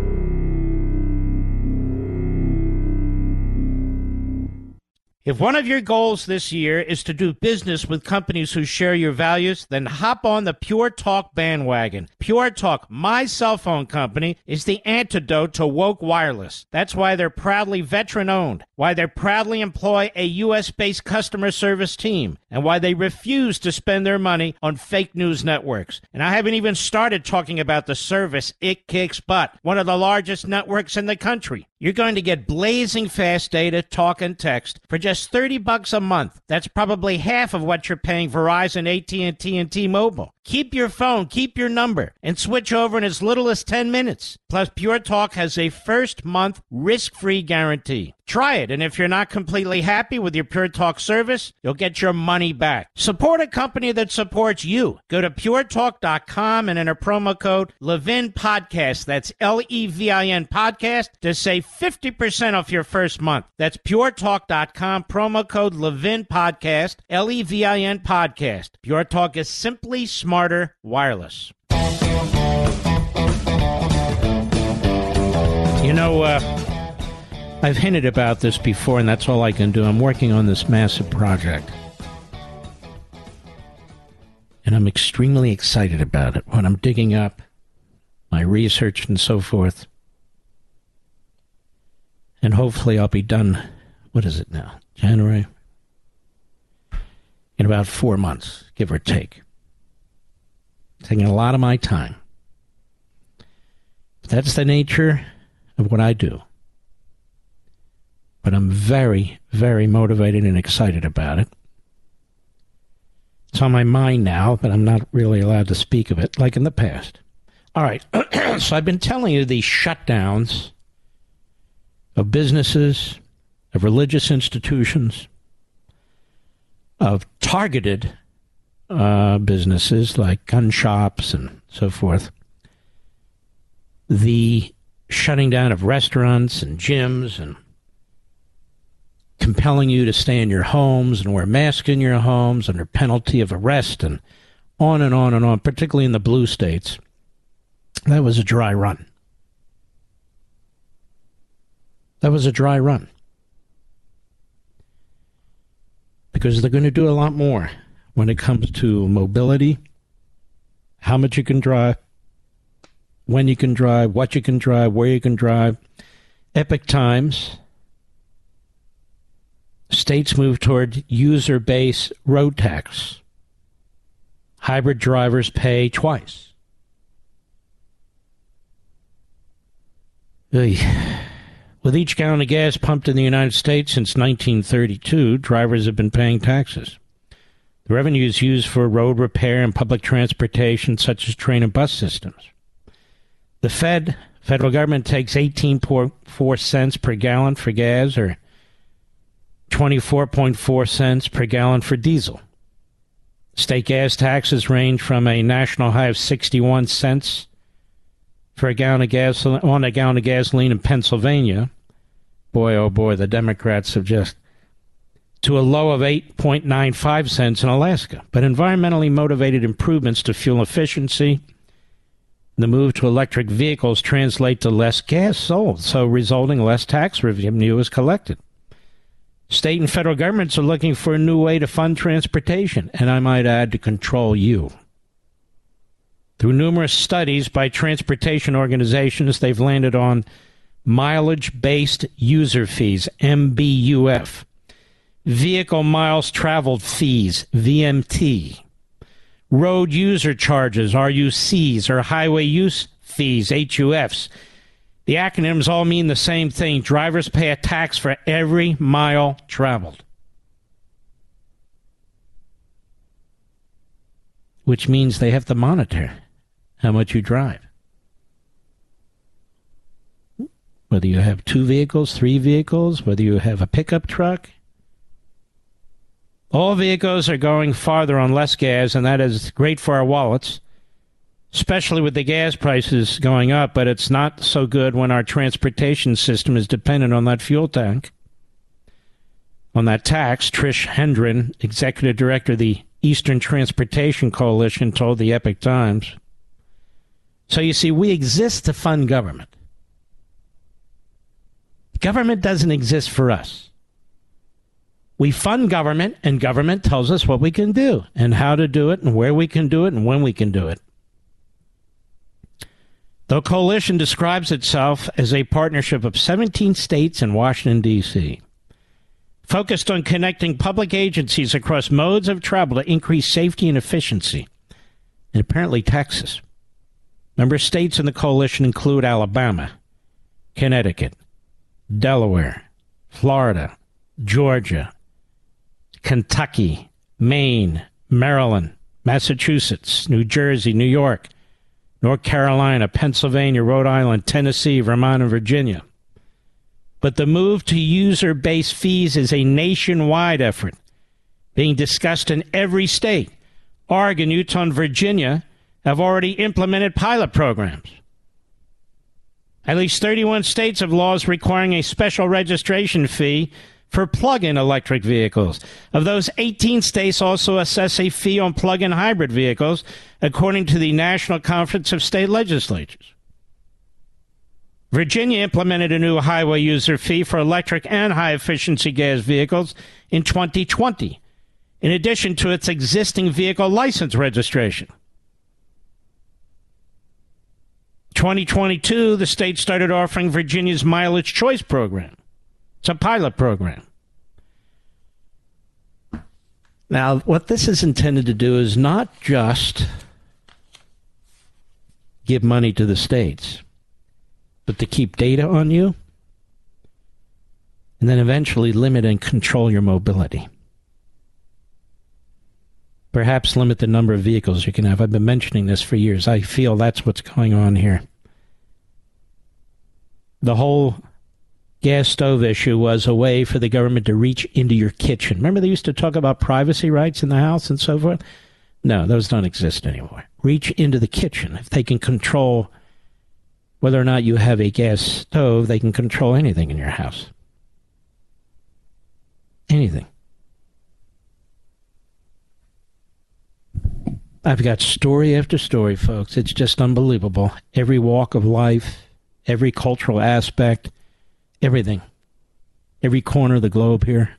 If one of your goals this year is to do business with companies who share your values, then hop on the Pure Talk bandwagon. Pure Talk, my cell phone company, is the antidote to woke wireless. That's why they're proudly veteran-owned, why they proudly employ a U S-based customer service team, and why they refuse to spend their money on fake news networks. And I haven't even started talking about the service it kicks butt, one of the largest networks in the country. You're going to get blazing fast data, talk, and text for just thirty bucks a month. That's probably half of what you're paying Verizon, A T and T, and T-Mobile. Keep your phone, keep your number, and switch over in as little as ten minutes. Plus, Pure Talk has a first-month risk-free guarantee. Try it, and if you're not completely happy with your Pure Talk service, you'll get your money back. Support a company that supports you. Go to pure talk dot com and enter promo code Levin Podcast. That's L E V I N Podcast to save fifty percent off your first month. That's pure talk dot com, promo code Levin Podcast, L E V I N Podcast. Pure Talk is simply smarter wireless. You know, uh, I've hinted about this before, and that's all I can do. I'm working on this massive project. And I'm extremely excited about it. When I'm digging up my research and so forth. And hopefully I'll be done, what is it now? January? In about four months, give or take. Taking a lot of my time. But that's the nature of what I do. But I'm very, very motivated and excited about it. It's on my mind now, but I'm not really allowed to speak of it like in the past. All right, so I've been telling you these shutdowns of businesses, of religious institutions, of targeted uh, businesses like gun shops and so forth, the shutting down of restaurants and gyms and compelling you to stay in your homes and wear masks in your homes under penalty of arrest and on and on and on, particularly in the blue states. That was a dry run. That was a dry run. Because they're going to do a lot more when it comes to mobility, how much you can drive, when you can drive, what you can drive, where you can drive. Epic times. States move toward user-based road tax. Hybrid drivers pay twice. Ugh. With each gallon of gas pumped in the United States since nineteen thirty-two, drivers have been paying taxes. The revenue is used for road repair and public transportation, such as train and bus systems. The Fed, federal government, takes eighteen point four cents per gallon for gas, or twenty-four point four cents per gallon for diesel. State gas taxes range from a national high of sixty-one cents for a gallon of gas on a gallon of gasoline in Pennsylvania. Boy, oh boy, the Democrats have just to a low of eight point nine five cents in Alaska. But environmentally motivated improvements to fuel efficiency, the move to electric vehicles translate to less gas sold, so resulting less tax revenue is collected. State and federal governments are looking for a new way to fund transportation, and I might add, to control you. Through numerous studies by transportation organizations, they've landed on mileage-based user fees, M B U F, vehicle miles traveled fees, V M T, road user charges, R U Cs, or highway use fees, H U Fs. The acronyms all mean the same thing. Drivers pay a tax for every mile traveled, which means they have to monitor how much you drive. Whether you have two vehicles, three vehicles, whether you have a pickup truck. All vehicles are going farther on less gas, and that is great for our wallets, especially with the gas prices going up, but it's not so good when our transportation system is dependent on that fuel tank, on that tax. Trish Hendren, executive director of the Eastern Transportation Coalition, told the Epic Times. So you see, we exist to fund government. Government doesn't exist for us. We fund government, and government tells us what we can do and how to do it and where we can do it and when we can do it. The coalition describes itself as a partnership of seventeen states and Washington, D C, focused on connecting public agencies across modes of travel to increase safety and efficiency, and apparently Texas. Member states in the coalition include Alabama, Connecticut, Delaware, Florida, Georgia, Kentucky, Maine, Maryland, Massachusetts, New Jersey, New York, North Carolina, Pennsylvania, Rhode Island, Tennessee, Vermont, and Virginia. But the move to user-based fees is a nationwide effort being discussed in every state. Oregon, Utah, and Virginia have already implemented pilot programs. At least thirty-one states have laws requiring a special registration fee for plug-in electric vehicles. Of those, eighteen states also assess a fee on plug-in hybrid vehicles, according to the National Conference of State Legislatures. Virginia implemented a new highway user fee for electric and high-efficiency gas vehicles in twenty twenty, in addition to its existing vehicle license registration. twenty twenty-two, the state started offering Virginia's Mileage Choice program. It's a pilot program. Now, what this is intended to do is not just give money to the states, but to keep data on you and then eventually limit and control your mobility. Perhaps limit the number of vehicles you can have. I've been mentioning this for years. I feel that's what's going on here. The whole gas stove issue was a way for the government to reach into your kitchen. Remember they used to talk about privacy rights in the house and so forth? No, those don't exist anymore. Reach into the kitchen. If they can control whether or not you have a gas stove, they can control anything in your house. Anything. I've got story after story, folks. It's just unbelievable. Every walk of life, every cultural aspect, everything. Every corner of the globe here.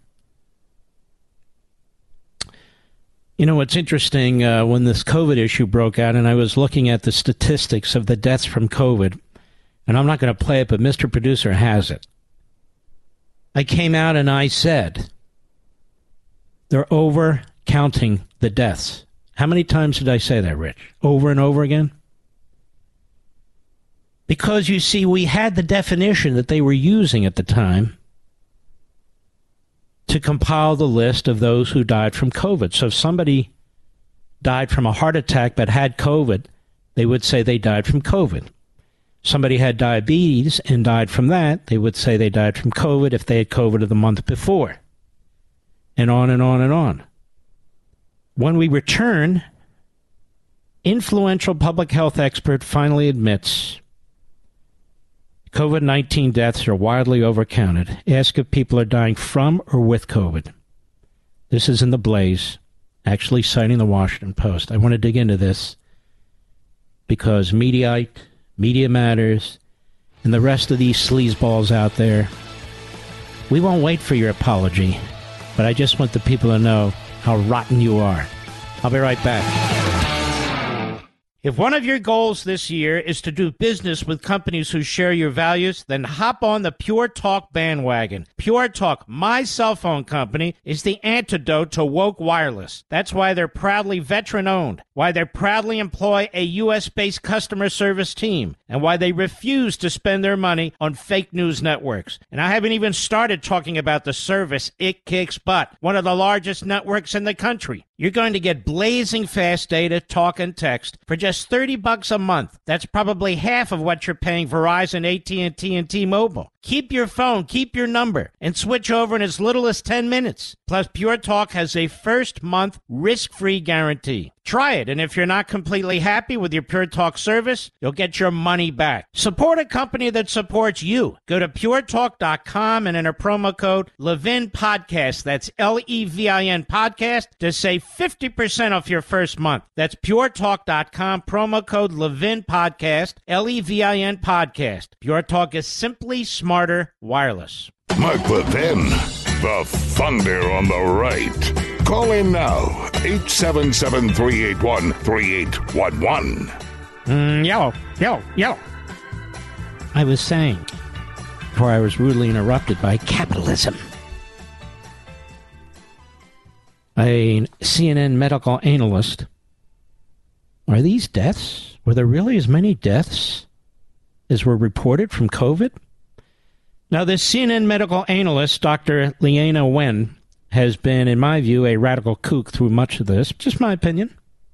You know, what's interesting, uh, when this COVID issue broke out, and I was looking at the statistics of the deaths from COVID, and I'm not going to play it, but Mister Producer has it. I came out and I said, they're over counting the deaths. How many times did I say that, Rich? Over and over again? Because, you see, we had the definition that they were using at the time to compile the list of those who died from COVID. So if somebody died from a heart attack but had COVID, they would say they died from COVID. Somebody had diabetes and died from that, they would say they died from COVID if they had COVID the month before. And on and on and on. When we return, influential public health expert finally admits COVID nineteen deaths are wildly overcounted. Ask if people are dying from or with COVID. This is in the Blaze, actually citing the Washington Post. I want to dig into this because Mediaite, Media Matters, and the rest of these sleazeballs out there, we won't wait for your apology, but I just want the people to know how rotten you are. I'll be right back. If one of your goals this year is to do business with companies who share your values, then hop on the Pure Talk bandwagon. Pure Talk, my cell phone company, is the antidote to woke wireless. That's why they're proudly veteran-owned, why they proudly employ a U S-based customer service team, and why they refuse to spend their money on fake news networks. And I haven't even started talking about the service it kicks butt, one of the largest networks in the country. You're going to get blazing fast data, talk, and text for just thirty bucks a month. That's probably half of what you're paying Verizon, A T and T, and T-Mobile. Keep your phone, keep your number, and switch over in as little as ten minutes. Plus, Pure Talk has a first-month risk-free guarantee. Try it, and if you're not completely happy with your Pure Talk service, you'll get your money back. Support a company that supports you. Go to pure talk dot com and enter promo code Levin Podcast. That's L E V I N Podcast to save fifty percent off your first month. That's pure talk dot com, promo code Levin Podcast, L E V I N Podcast. Pure Talk is simply smarter wireless. Mark Levin, the thunder on the right. Call in now, eight seven seven, three eight one, three eight one one. Mm, yellow, yellow, yellow. I was saying, before I was rudely interrupted by capitalism, a C N N medical analyst, are these deaths? Were there really as many deaths as were reported from COVID? Now, this C N N medical analyst, Doctor Leana Wen, has been, in my view, a radical kook through much of this. Just my opinion.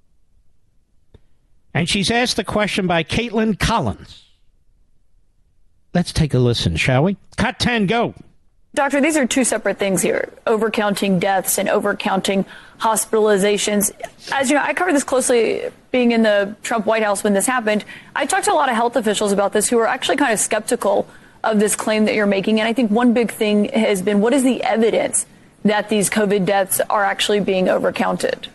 And she's asked the question by Caitlin Collins. Let's take a listen, shall we? Cut ten, go. Doctor, these are two separate things here, overcounting deaths and overcounting hospitalizations. As you know, I covered this closely being in the Trump White House when this happened. I talked to a lot of health officials about this who are actually kind of skeptical of this claim that you're making. And I think one big thing has been, what is the evidence that these COVID deaths are actually being overcounted?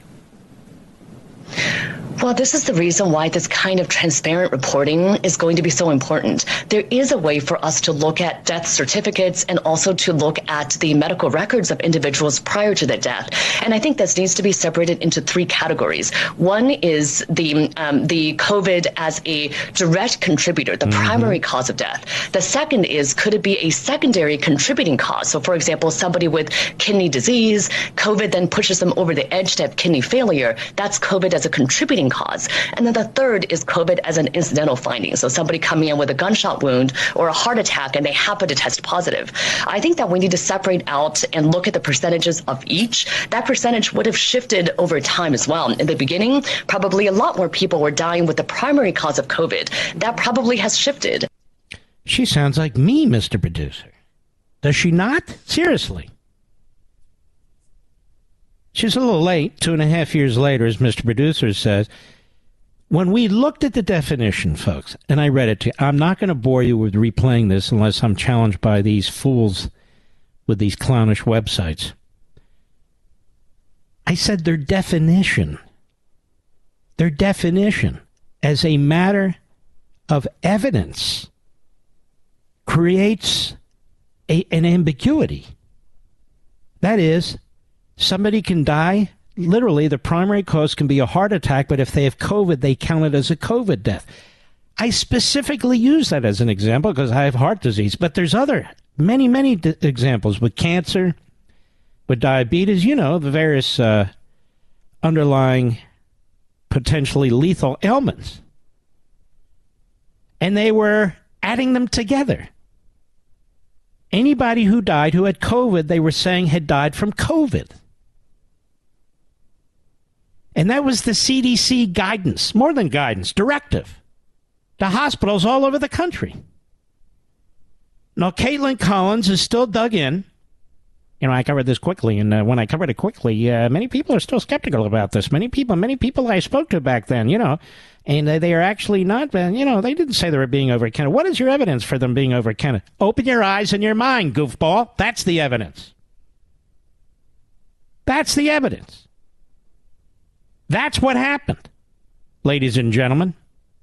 Well, this is the reason why this kind of transparent reporting is going to be so important. There is a way for us to look at death certificates and also to look at the medical records of individuals prior to their death. And I think this needs to be separated into three categories. One is the um, the COVID as a direct contributor, the mm-hmm. primary cause of death. The second is, could it be a secondary contributing cause? So, for example, somebody with kidney disease, COVID then pushes them over the edge to have kidney failure. That's COVID as a contributing cause. And then the third is COVID as an incidental finding. So somebody coming in with a gunshot wound or a heart attack and they happen to test positive. I think that we need to separate out and look at the percentages of each. That percentage would have shifted over time as well. In the beginning, probably a lot more people were dying with the primary cause of COVID. That probably has shifted. She sounds like me, Mister Producer. Does she not? Seriously. She's a little late, two and a half years later, as Mister Producer says. When we looked at the definition, folks, and I read it to you, I'm not going to bore you with replaying this unless I'm challenged by these fools with these clownish websites. I said their definition, their definition as a matter of evidence creates a, an ambiguity. That is, somebody can die, literally, the primary cause can be a heart attack, but if they have COVID, they count it as a COVID death. I specifically use that as an example because I have heart disease, but there's other, many, many d- examples with cancer, with diabetes, you know, the various uh, underlying potentially lethal ailments. And they were adding them together. Anybody who died who had COVID, they were saying had died from COVID. And that was the C D C guidance, more than guidance, directive to hospitals all over the country. Now, Caitlin Collins is still dug in. You know, I covered this quickly, and uh, when I covered it quickly, uh, many people are still skeptical about this. Many people, many people I spoke to back then, you know, and uh, they are actually not, uh, you know, they didn't say they were being overcounted. What is your evidence for them being overcounted? Open your eyes and your mind, goofball. That's the evidence. That's the evidence. That's what happened, ladies and gentlemen.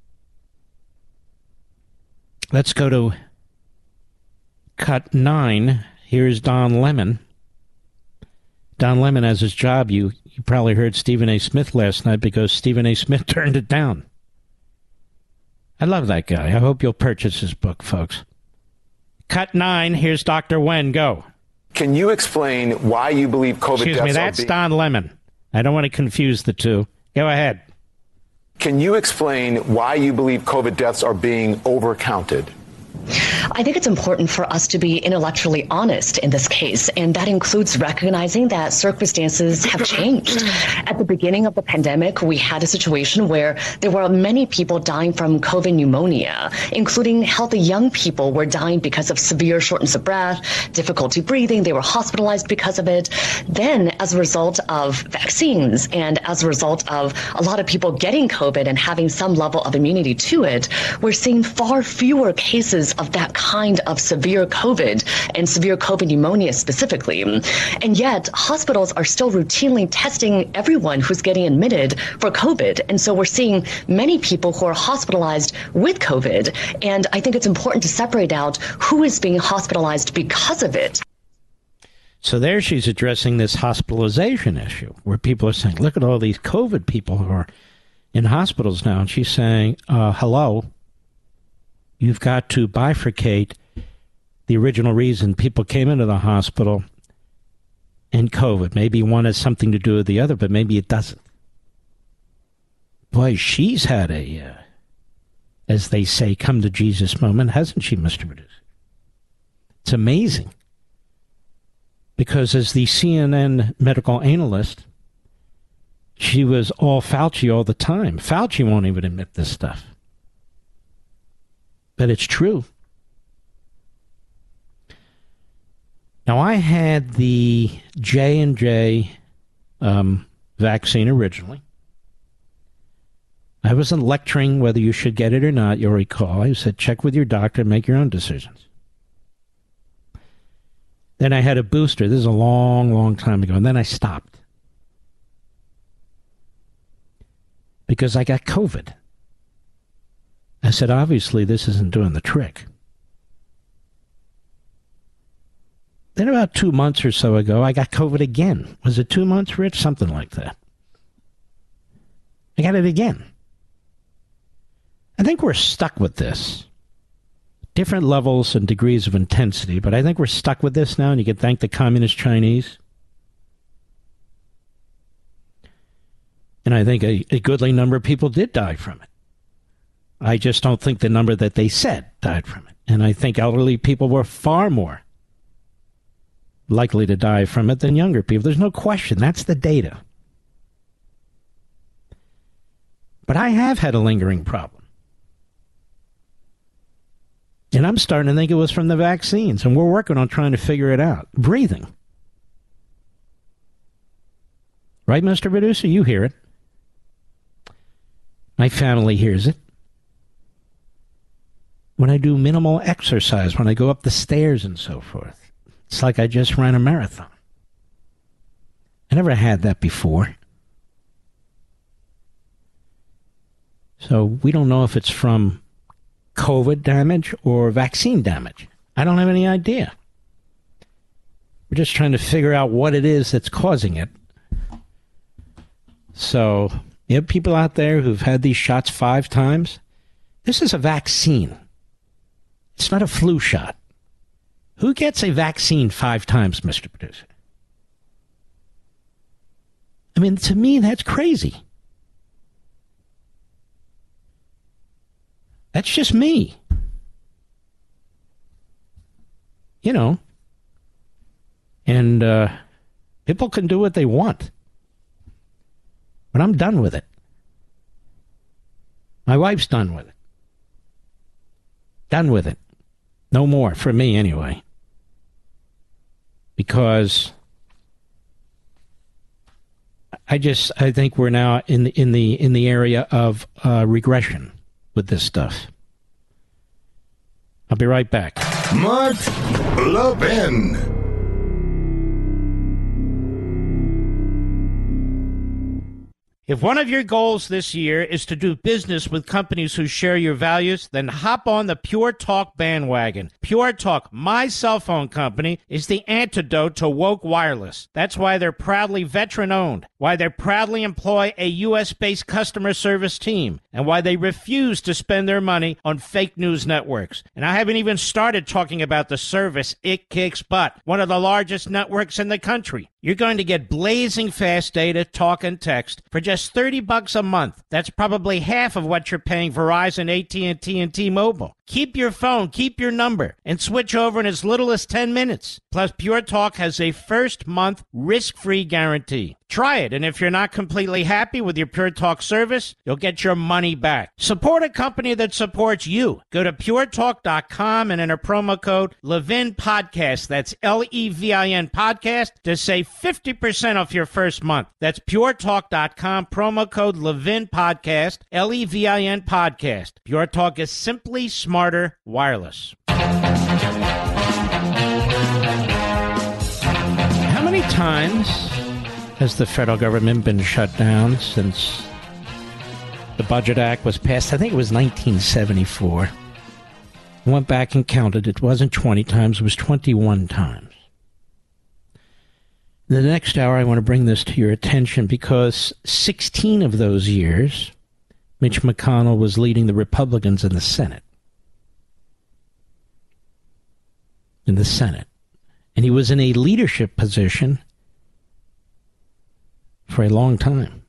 Let's go to cut nine. Here's Don Lemon. Don Lemon has his job. You, you probably heard Stephen A. Smith last night because Stephen A. Smith turned it down. I love that guy. I hope you'll purchase his book, folks. Cut nine. Here's Doctor Wen. Go. Can you explain why you believe COVID Excuse deaths me, that's are being... Don Lemon. I don't want to confuse the two. Go ahead. Can you explain why you believe COVID deaths are being overcounted? I think it's important for us to be intellectually honest in this case, and that includes recognizing that circumstances have changed. At the beginning of the pandemic, we had a situation where there were many people dying from COVID pneumonia, including healthy young people were dying because of severe shortness of breath, difficulty breathing. They were hospitalized because of it. Then, as a result of vaccines and as a result of a lot of people getting COVID and having some level of immunity to it, we're seeing far fewer cases of that kind of severe COVID and severe COVID pneumonia specifically. And yet, hospitals are still routinely testing everyone who's getting admitted for COVID. And so we're seeing many people who are hospitalized with COVID. And I think it's important to separate out who is being hospitalized because of it. So there she's addressing this hospitalization issue where people are saying, look at all these COVID people who are in hospitals now. And she's saying, uh, hello. You've got to bifurcate the original reason people came into the hospital and COVID. Maybe one has something to do with the other, but maybe it doesn't. Boy, she's had a, uh, as they say, come to Jesus moment, hasn't she, Mister Producer? It's amazing. Because as the C N N medical analyst, she was all Fauci all the time. Fauci won't even admit this stuff. But it's true. Now, I had the J and J um, vaccine originally. I wasn't lecturing whether you should get it or not, you'll recall. I said, check with your doctor and make your own decisions. Then I had a booster. This is a long, long time ago. And then I stopped. Because I got COVID. I said, obviously, this isn't doing the trick. Then about two months or so ago, I got COVID again. Was it two months, Rich? Something like that. I got it again. I think we're stuck with this. Different levels and degrees of intensity, but I think we're stuck with this now, and you can thank the communist Chinese. And I think a, a goodly number of people did die from it. I just don't think the number that they said died from it. And I think elderly people were far more likely to die from it than younger people. There's no question. That's the data. But I have had a lingering problem. And I'm starting to think it was from the vaccines, and we're working on trying to figure it out. Breathing. Right, Mister Producer? You hear it. My family hears it. When I do minimal exercise, when I go up the stairs and so forth, it's like I just ran a marathon. I never had that before. So we don't know if it's from COVID damage or vaccine damage. I don't have any idea. We're just trying to figure out what it is that's causing it. So, you have people out there who've had these shots five times. This is a vaccine. It's not a flu shot. Who gets a vaccine five times, Mister Producer? I mean, to me, that's crazy. That's just me. You know. And uh, people can do what they want. But I'm done with it. My wife's done with it. Done with it. No more, for me anyway. Because I just, I think we're now in the, in the, in the area of uh, regression with this stuff. I'll be right back. Mark Levin. If one of your goals this year is to do business with companies who share your values, then hop on the Pure Talk bandwagon. Pure Talk, my cell phone company, is the antidote to woke wireless. That's why they're proudly veteran-owned, why they proudly employ a U S-based customer service team, and why they refuse to spend their money on fake news networks. And I haven't even started talking about the service it kicks butt, one of the largest networks in the country. You're going to get blazing fast data, talk, and text for just thirty bucks a month. That's probably half of what you're paying Verizon, A T and T, and T-Mobile. Keep your phone, keep your number, and switch over in as little as ten minutes. Plus, Pure Talk has a first-month risk-free guarantee. Try it, and if you're not completely happy with your Pure Talk service, you'll get your money back. Support a company that supports you. Go to pure talk dot com and enter promo code Levin Podcast. That's L E V I N Podcast to save fifty percent off your first month. That's pure talk dot com, promo code Levin Podcast, L E V I N Podcast. Pure Talk is simply smarter wireless. How many times has the federal government been shut down since the Budget Act was passed? I think it was nineteen seventy-four. I went back and counted. It wasn't twenty times. It was twenty-one times. In the next hour, I want to bring this to your attention because sixteen of those years, Mitch McConnell was leading the Republicans in the Senate. In the Senate. And he was in a leadership position for a long time.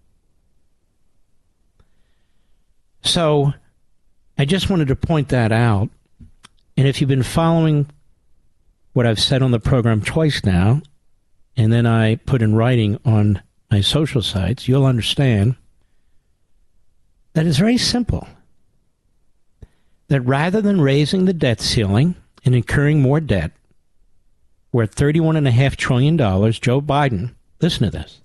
So I just wanted to point that out. And if you've been following what I've said on the program twice now, and then I put in writing on my social sites, you'll understand that it's very simple. That rather than raising the debt ceiling and incurring more debt, we're at thirty-one point five trillion dollars, Joe Biden, listen to this,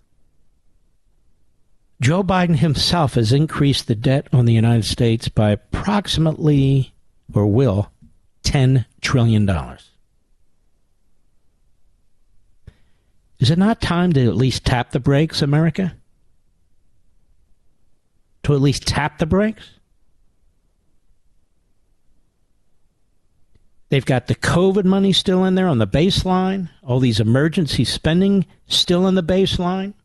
Joe Biden himself has increased the debt on the United States by approximately, or will, ten trillion dollars. Is it not time to at least tap the brakes, America? To at least tap the brakes? They've got the COVID money still in there on the baseline, all these emergency spending still in the baseline.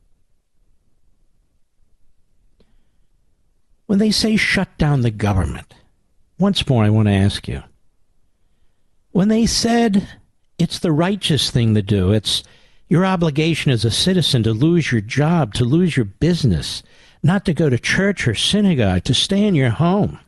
When they say shut down the government, once more I want to ask you, when they said it's the righteous thing to do, it's your obligation as a citizen to lose your job, to lose your business, not to go to church or synagogue, to stay in your home,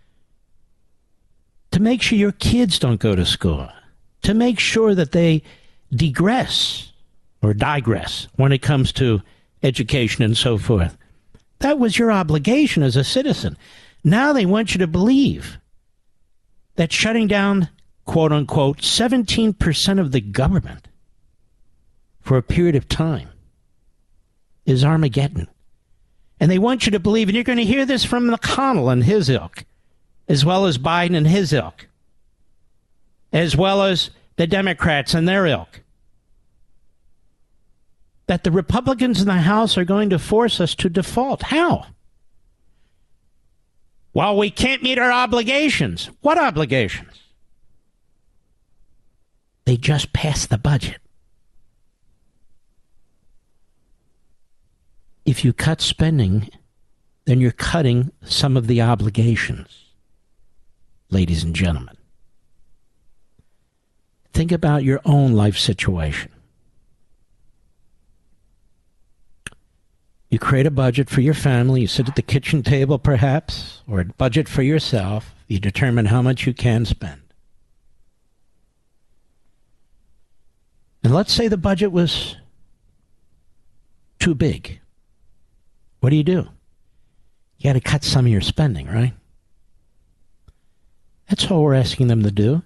to make sure your kids don't go to school, to make sure that they digress or digress when it comes to education and so forth. That was your obligation as a citizen. Now they want you to believe that shutting down, quote unquote, seventeen percent of the government for a period of time is Armageddon. And they want you to believe, and you're going to hear this from McConnell and his ilk, as well as Biden and his ilk, as well as the Democrats and their ilk, that the Republicans in the House are going to force us to default. How? Well, we can't meet our obligations. What obligations? They just passed the budget. If you cut spending, then you're cutting some of the obligations, ladies and gentlemen. Think about your own life situation. You create a budget for your family. You sit at the kitchen table, perhaps, or a budget for yourself. You determine how much you can spend. And let's say the budget was too big. What do you do? You got to cut some of your spending, right? That's all we're asking them to do.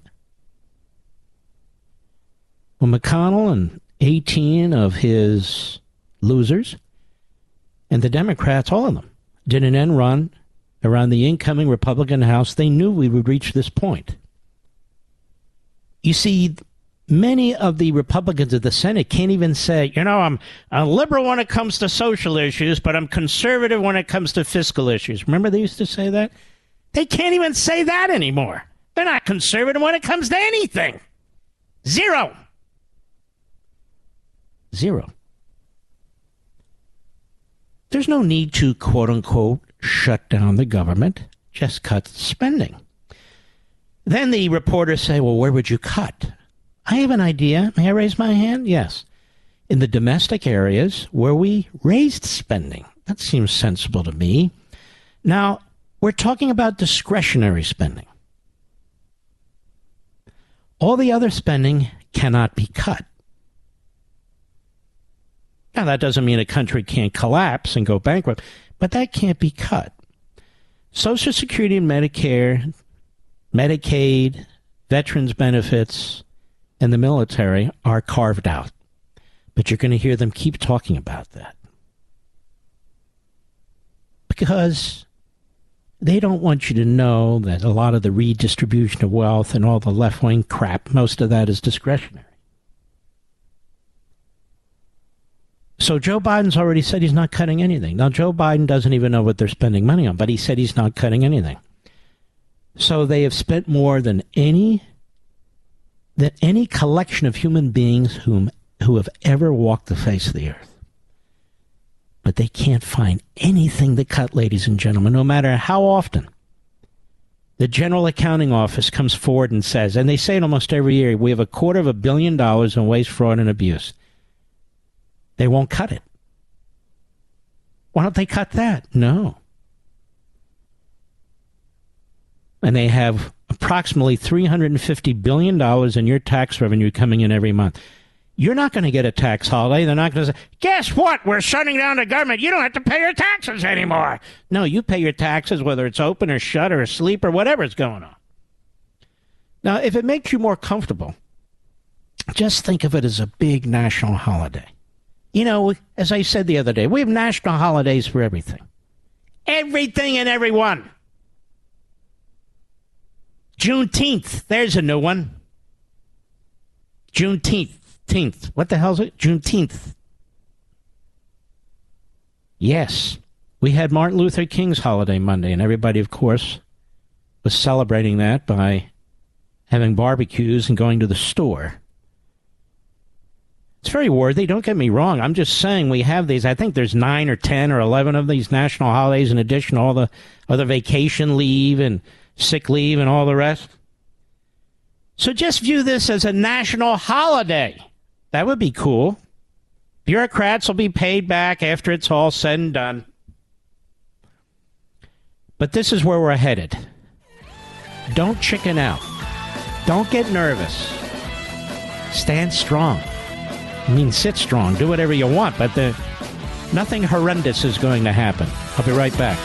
Well, McConnell and eighteen of his losers and the Democrats, all of them, did an end run around the incoming Republican House. They knew we would reach this point. You see, many of the Republicans of the Senate can't even say, you know, I'm a liberal when it comes to social issues, but I'm conservative when it comes to fiscal issues. Remember they used to say that? They can't even say that anymore. They're not conservative when it comes to anything. Zero. Zero. There's no need to, quote unquote, shut down the government. Just cut spending. Then the reporters say, well, where would you cut? I have an idea. May I raise my hand? Yes. In the domestic areas where we raised spending. That seems sensible to me. Now, we're talking about discretionary spending. All the other spending cannot be cut. Now, that doesn't mean a country can't collapse and go bankrupt, but that can't be cut. Social Security and Medicare, Medicaid, veterans benefits, and the military are carved out. But you're going to hear them keep talking about that. Because they don't want you to know that a lot of the redistribution of wealth and all the left-wing crap, most of that is discretionary. So Joe Biden's already said he's not cutting anything. Now, Joe Biden doesn't even know what they're spending money on, but he said he's not cutting anything. So they have spent more than any than any collection of human beings whom who have ever walked the face of the earth. But they can't find anything to cut, ladies and gentlemen, no matter how often the General Accounting Office comes forward and says, and they say it almost every year, we have a quarter of a billion dollars in waste, fraud, and abuse. They won't cut it. Why don't they cut that? No. And they have approximately three hundred fifty billion dollars in your tax revenue coming in every month. You're not going to get a tax holiday. They're not going to say, guess what? We're shutting down the government. You don't have to pay your taxes anymore. No, you pay your taxes whether it's open or shut or asleep or whatever's going on. Now, if it makes you more comfortable, just think of it as a big national holiday. You know, as I said the other day, we have national holidays for everything. Everything and everyone. Juneteenth, there's a new one. Juneteenth. Juneteenth. What the hell is it? Juneteenth. Yes. We had Martin Luther King's holiday Monday, and everybody, of course, was celebrating that by having barbecues and going to the store. It's very worthy. Don't get me wrong. I'm just saying we have these. I think there's nine or ten or eleven of these national holidays in addition to all the other vacation leave and sick leave and all the rest. So just view this as a national holiday. That would be cool. Bureaucrats will be paid back after it's all said and done. But this is where we're headed. Don't chicken out. Don't get nervous. Stand strong. I mean, sit strong. Do whatever you want, but the, nothing horrendous is going to happen. I'll be right back.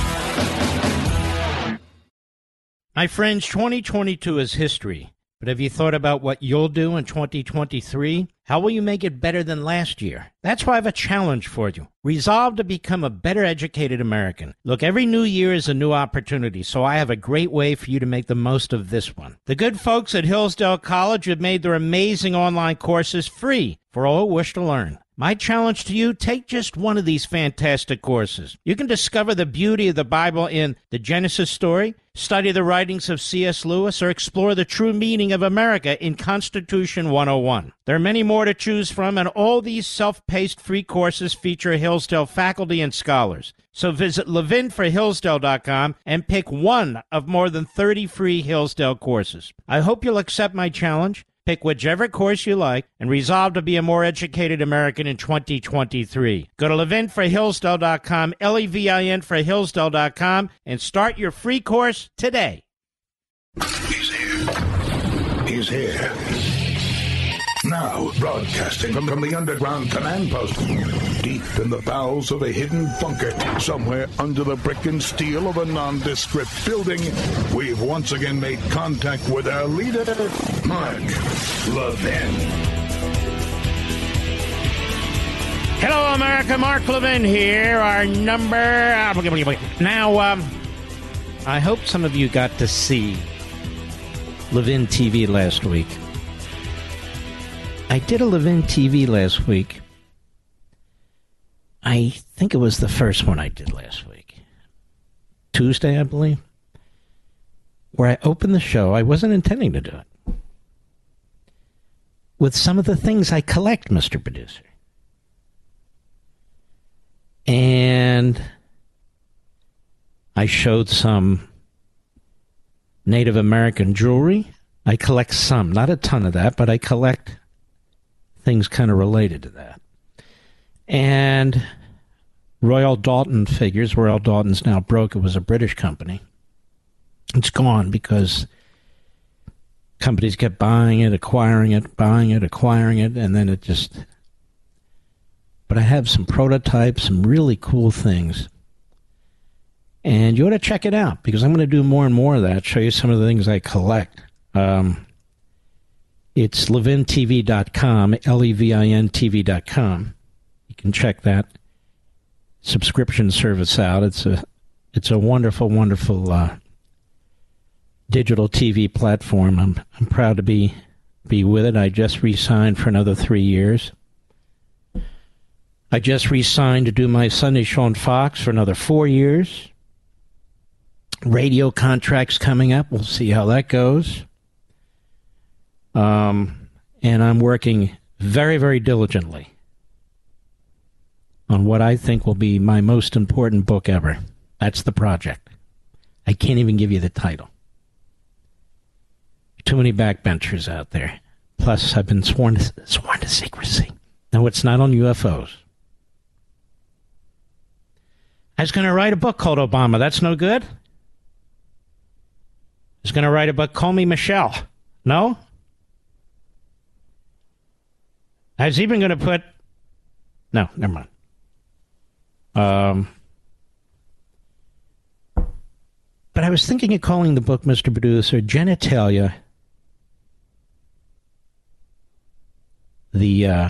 My friends, twenty twenty-two is history. But have you thought about what you'll do in twenty twenty-three? How will you make it better than last year? That's why I have a challenge for you. Resolve to become a better educated American. Look, every new year is a new opportunity, so I have a great way for you to make the most of this one. The good folks at Hillsdale College have made their amazing online courses free for all who wish to learn. My challenge to you, take just one of these fantastic courses. You can discover the beauty of the Bible in the Genesis story, study the writings of C S Lewis, or explore the true meaning of America in Constitution one oh one. There are many more to choose from, and all these self-paced free courses feature Hillsdale faculty and scholars. So visit levin for hillsdale dot com and pick one of more than thirty free Hillsdale courses. I hope you'll accept my challenge. Pick whichever course you like and resolve to be a more educated American in twenty twenty-three. Go to levin for hillsdale dot com, L E V I N for hillsdale dot com, and start your free course today. He's here. He's here. Now, broadcasting from, from the underground command post, deep in the bowels of a hidden bunker, somewhere under the brick and steel of a nondescript building, we've once again made contact with our leader, Mark Levin. Hello, America. Mark Levin here. Our number... Now, um, I hope some of you got to see Levin T V last week. I did a Levin T V last week. I think it was the first one I did last week. Tuesday, I believe. Where I opened the show. I wasn't intending to do it. With some of the things I collect, Mister Producer. And I showed some Native American jewelry. I collect some, not a ton of that, but I collect things kind of related to that. And Royal Dalton figures. Royal Dalton's now broke. It was a British company. It's gone because companies kept buying it, acquiring it, buying it, acquiring it, and then it just... But I have some prototypes, some really cool things. And you ought to check it out, because I'm going to do more and more of that, show you some of the things I collect. Um... It's levin t v dot com, L E V I N T V dot com. You can check that subscription service out. It's a it's a wonderful, wonderful uh, digital T V platform. I'm I'm proud to be be with it. I just re-signed for another three years. I just re-signed to do my Sunday show on Fox for another four years. Radio contracts coming up. We'll see how that goes. Um, and I'm working very, very diligently on what I think will be my most important book ever. That's the project. I can't even give you the title. Too many backbenchers out there. Plus, I've been sworn to, sworn to secrecy. No, it's not on U F Os. I was going to write a book called Obama. That's no good? is going to write a book, Call Me Michelle. No? I was even going to put... No, never mind. Um, but I was thinking of calling the book, Mister Producer, Genitalia, the... Uh,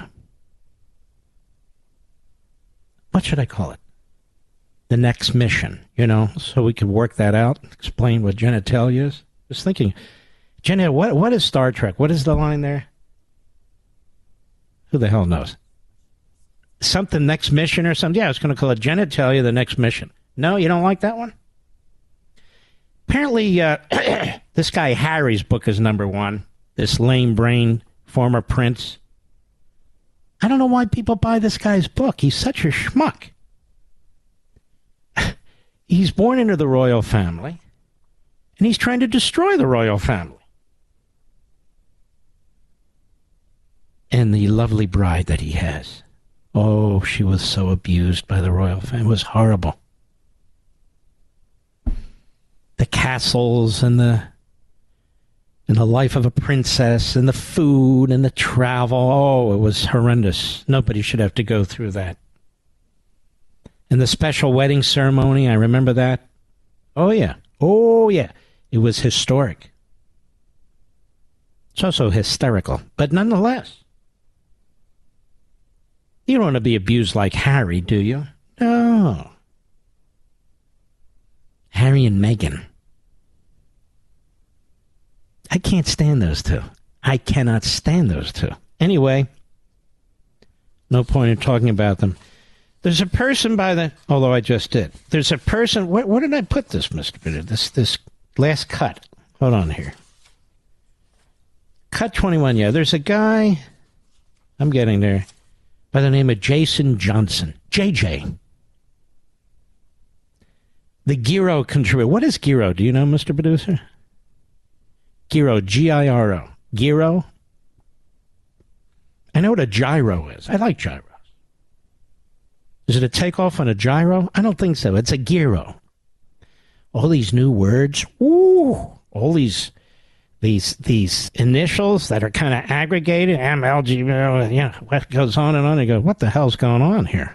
what should I call it? The next mission, you know, so we could work that out, explain what genitalia is. I was thinking, Jenna, what what is Star Trek? What is the line there? Who the hell knows? Something next mission or something? Yeah, I was going to call it Genitalia, the next mission. No, you don't like that one? Apparently, uh, this guy Harry's book is number one. This lame brain former prince. I don't know why people buy this guy's book. He's such a schmuck. He's born into the royal family, and he's trying to destroy the royal family. And the lovely bride that he has. Oh, she was so abused by the royal family. It was horrible. The castles and the and the life of a princess and the food and the travel. Oh, it was horrendous. Nobody should have to go through that. And the special wedding ceremony, I remember that. Oh, yeah. Oh, yeah. It was historic. It's also hysterical. But nonetheless, you don't want to be abused like Harry, do you? No. Harry and Meghan. I can't stand those two. I cannot stand those two. Anyway, no point in talking about them. There's a person by the... Although I just did. There's a person... Where, where did I put this, Mister Bitter? This, this last cut. Hold on here. Cut twenty-one, yeah. There's a guy... I'm getting there. By the name of Jason Johnson. J J. The Giro contributor. What is Giro? Do you know, Mister Producer? Giro. G I R O. Giro? I know what a gyro is. I like gyros. Is it a takeoff on a gyro? I don't think so. It's a gyro. All these new words. Ooh. All these these these initials that are kind of aggregated. M L G, yeah, what goes on and on. You go, what the hell's going on here?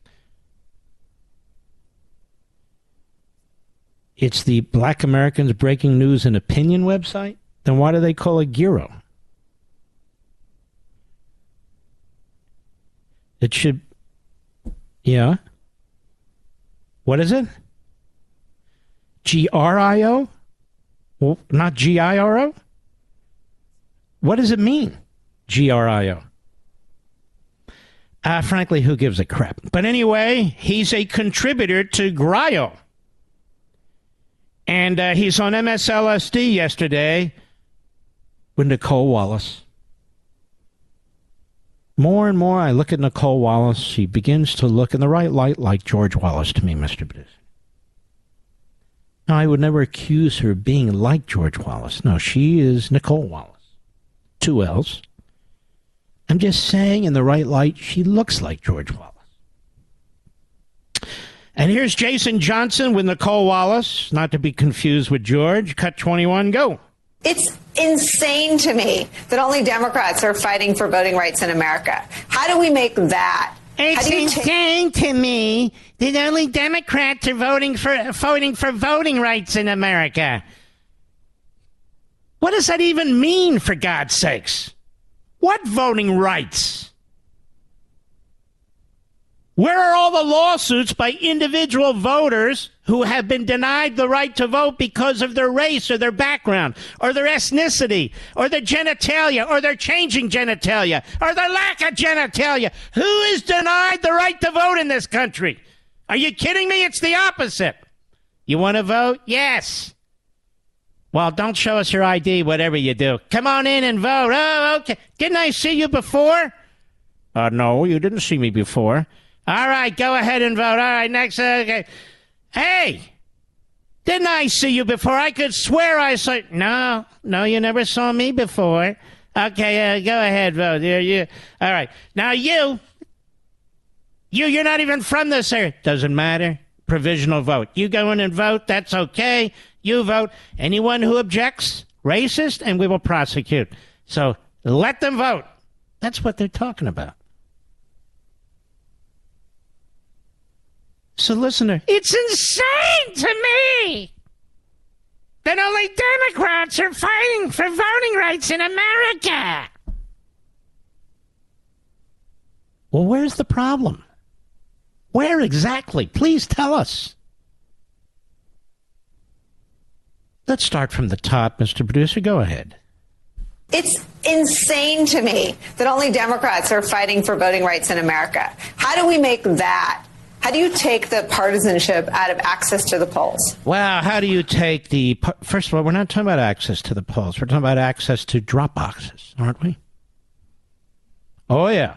It's the Black Americans Breaking News and Opinion website? Then why do they call it gyro? It should... Yeah. What is it? G R I O? Well, not G I R O? What does it mean? G R I O. Uh, frankly, who gives a crap? But anyway, he's a contributor to Grio. And uh, he's on M S L S D yesterday with Nicole Wallace. More and more I look at Nicole Wallace, she begins to look in the right light like George Wallace to me, Mister Producer. Now, I would never accuse her of being like George Wallace. No, she is Nicole Wallace. Two L's. I'm just saying, in the right light, she looks like George Wallace. And here's Jason Johnson with Nicole Wallace, not to be confused with George. Cut twenty-one, go. It's insane to me that only Democrats are fighting for voting rights in America. How do we make that? It's insane to me that only Democrats are voting for voting for voting rights in America. What does that even mean, for God's sakes? What voting rights? Where are all the lawsuits by individual voters who have been denied the right to vote because of their race or their background or their ethnicity or their genitalia or their changing genitalia or their lack of genitalia? Who is denied the right to vote in this country? Are you kidding me? It's the opposite. You want to vote? Yes. Well, don't show us your I D, whatever you do. Come on in and vote. Oh, okay. Didn't I see you before? Uh, no, you didn't see me before. All right, go ahead and vote. All right, next. Okay. Hey, didn't I see you before? I could swear I saw... No, no, you never saw me before. Okay, uh, go ahead, vote. You, you. All right. Now you, you, you're not even from this area. Doesn't matter. Provisional vote. You go in and vote, that's okay. you vote. Anyone who objects, racist, and we will prosecute. So let them vote. That's what they're talking about. So, listener, it's insane to me that only Democrats are fighting for voting rights in America. Well, where's the problem? Where exactly? Please tell us. Let's start from the top, Mister Producer. Go ahead. It's insane to me that only Democrats are fighting for voting rights in America. How do we make that? How do you take the partisanship out of access to the polls? Well, how do you take the... First of all, we're not talking about access to the polls. We're talking about access to drop boxes, aren't we? Oh, yeah.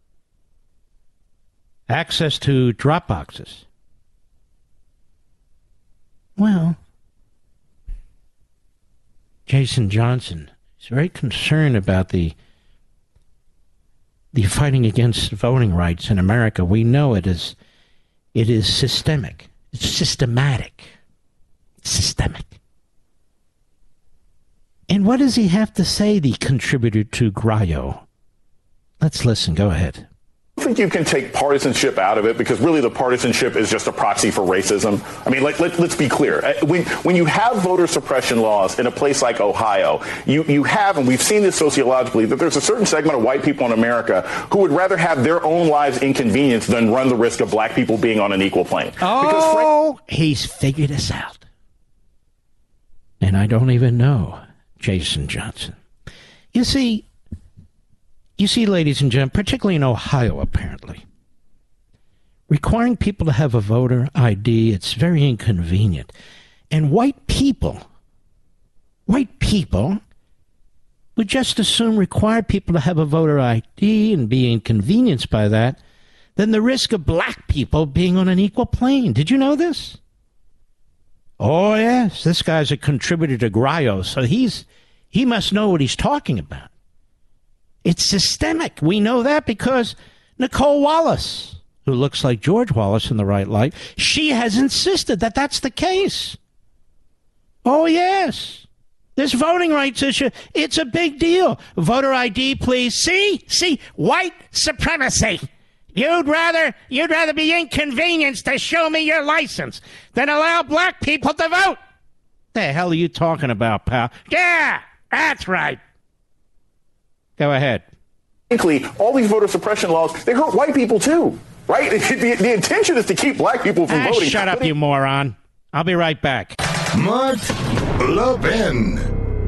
Access to drop boxes. Well, Jason Johnson is very concerned about the the fighting against voting rights in America. We know it is it is systemic. It's systematic. It's systemic. And what does he have to say, the contributor to Grayo? Let's listen. Go ahead. I think you can take partisanship out of it because really the partisanship is just a proxy for racism. I mean, like, let, let's be clear. When when you have voter suppression laws in a place like Ohio, you, you have, and we've seen this sociologically, that there's a certain segment of white people in America who would rather have their own lives inconvenienced than run the risk of black people being on an equal plane. Oh, Frank- he's figured us out. And I don't even know Jason Johnson. You see, You see, ladies and gentlemen, particularly in Ohio, apparently, requiring people to have a voter I D, it's very inconvenient. And white people, white people would just as soon require people to have a voter I D and be inconvenienced by that than the risk of black people being on an equal plane. Did you know this? Oh, yes. This guy's a contributor to Grayo, so he's he must know what he's talking about. It's systemic. We know that because Nicole Wallace, who looks like George Wallace in the right light, she has insisted that that's the case. Oh, yes. This voting rights issue, it's a big deal. Voter I D, please. See? See? White supremacy. You'd rather, you'd rather be inconvenienced to show me your license than allow black people to vote. The hell are you talking about, pal? Yeah, that's right. Go ahead. Frankly, all these voter suppression laws, they hurt white people too, right? The, the intention is to keep black people from ah, voting. Shut up, you moron. I'll be right back. Mark Levin.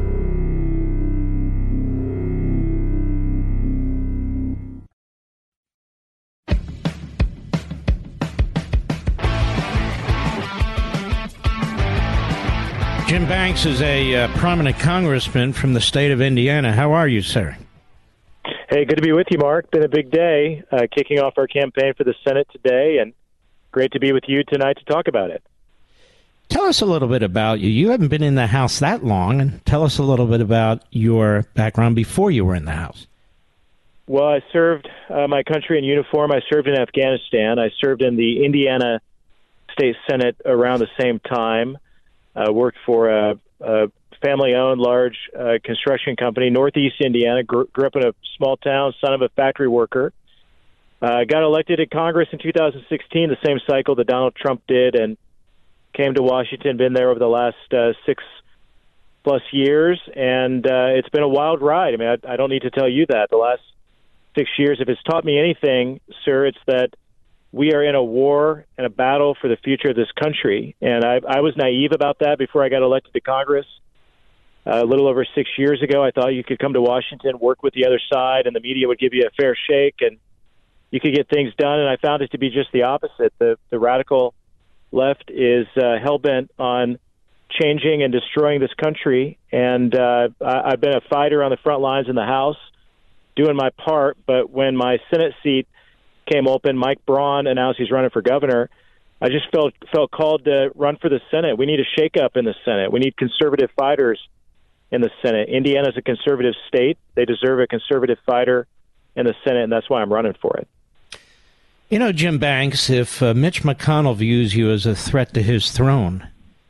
Jim Banks is a uh, prominent congressman from the state of Indiana. How are you, sir? Hey, good to be with you, Mark. Been a big day, uh, kicking off our campaign for the Senate today, and great to be with you tonight to talk about it. Tell us a little bit about you. You haven't been in the House that long, and tell us a little bit about your background before you were in the House. Well, I served uh, my country in uniform. I served in Afghanistan. I served in the Indiana State Senate around the same time. I uh, worked for a, a family-owned large uh, construction company, Northeast Indiana. Grew, grew up in a small town, son of a factory worker. Uh, got elected to Congress in two thousand sixteen, the same cycle that Donald Trump did, and came to Washington, been there over the last uh, six-plus years, and uh, it's been a wild ride. I mean, I, I don't need to tell you that. The last six years, if it's taught me anything, sir, it's that we are in a war and a battle for the future of this country. And I, I was naive about that before I got elected to Congress. Uh, a little over six years ago, I thought you could come to Washington, work with the other side, and the media would give you a fair shake, and you could get things done. And I found it to be just the opposite. The, the radical left is uh, hell-bent on changing and destroying this country. And uh, I, I've been a fighter on the front lines in the House, doing my part. But when my Senate seat came open, Mike Braun announced he's running for governor. I just felt felt called to run for the Senate. We need a shakeup in the Senate. We need conservative fighters in the Senate. Indiana's a conservative state. They deserve a conservative fighter in the Senate, and that's why I'm running for it. You know, Jim Banks, if uh, Mitch McConnell views you as a threat to his throne,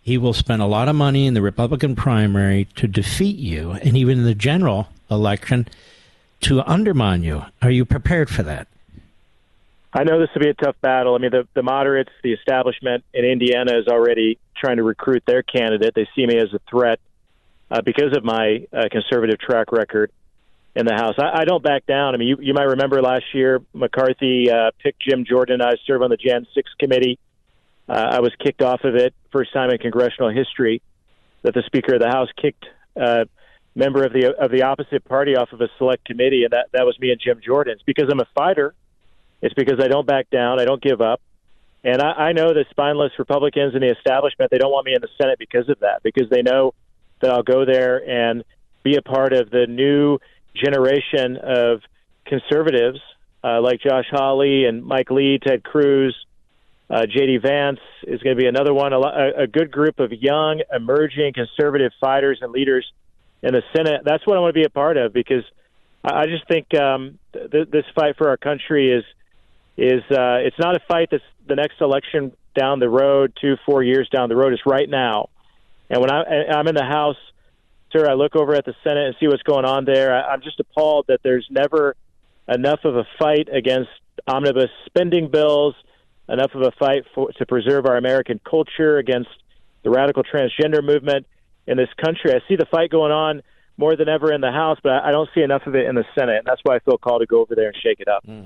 he will spend a lot of money in the Republican primary to defeat you, and even in the general election to undermine you. Are you prepared for that? I know this will be a tough battle. I mean, the, the moderates, the establishment in Indiana is already trying to recruit their candidate. They see me as a threat uh, because of my uh, conservative track record in the House. I, I don't back down. I mean, you, you might remember last year, McCarthy uh, picked Jim Jordan and I serve on the Jan six committee. Uh, I was kicked off of it, first time in congressional history that the Speaker of the House kicked a member of the of the opposite party off of a select committee, and that, that was me and Jim Jordan. It's because I'm a fighter. It's because I don't back down. I don't give up. And I, I know the spineless Republicans in the establishment, they don't want me in the Senate because of that, because they know that I'll go there and be a part of the new generation of conservatives uh, like Josh Hawley and Mike Lee, Ted Cruz. Uh, J D Vance is going to be another one, a, a good group of young, emerging conservative fighters and leaders in the Senate. That's what I want to be a part of, because I just think um, th- this fight for our country is is uh, it's not a fight that's the next election down the road, two, four years down the road. It's right now. And when I, I'm in the House, sir, I look over at the Senate and see what's going on there. I, I'm just appalled that there's never enough of a fight against omnibus spending bills, enough of a fight for, to preserve our American culture against the radical transgender movement in this country. I see the fight going on more than ever in the House, but I don't see enough of it in the Senate. And that's why I feel called to go over there and shake it up. Mm.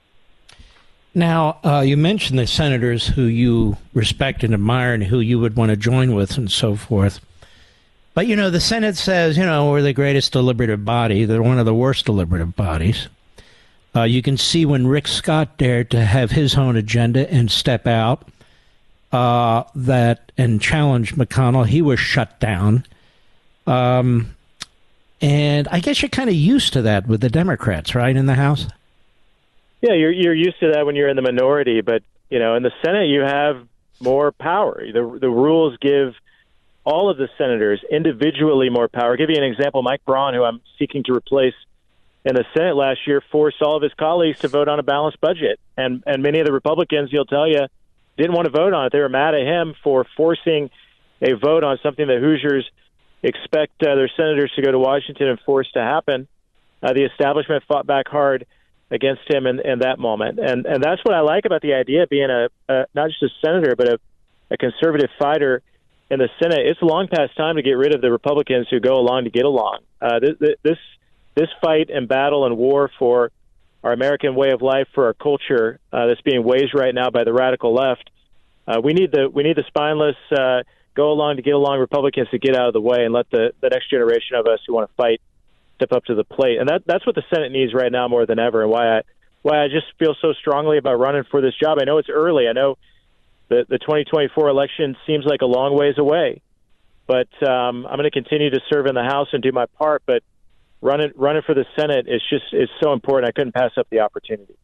Now, uh, you mentioned the senators who you respect and admire and who you would want to join with and so forth. But, you know, the Senate says, you know, we're the greatest deliberative body. They're one of the worst deliberative bodies. Uh, you can see when Rick Scott dared to have his own agenda and step out uh, that and challenge McConnell, he was shut down. Um, and I guess you're kind of used to that with the Democrats, right, in the House? Yeah, you're you're used to that when you're in the minority, but you know, in the Senate you have more power. The the rules give all of the senators individually more power. I'll give you an example. Mike Braun, who I'm seeking to replace in the Senate last year, forced all of his colleagues to vote on a balanced budget, and and many of the Republicans, he'll tell you, didn't want to vote on it. They were mad at him for forcing a vote on something that Hoosiers expect uh, their senators to go to Washington and force to happen. Uh, the establishment fought back hard against him in, in that moment. And and that's what I like about the idea of being a, a not just a senator, but a, a conservative fighter in the Senate. It's long past time to get rid of the Republicans who go along to get along. Uh, this, this this fight and battle and war for our American way of life, for our culture, uh, that's being waged right now by the radical left. Uh, we need the we need the spineless uh, go along to get along Republicans to get out of the way and let the, the next generation of us who want to fight step up to the plate. And that that's what the Senate needs right now more than ever, and why I why I just feel so strongly about running for this job. I know it's early. I know the the twenty twenty-four election seems like a long ways away, but um, I'm going to continue to serve in the House and do my part. But running running for the Senate is just is so important. I couldn't pass up the opportunity.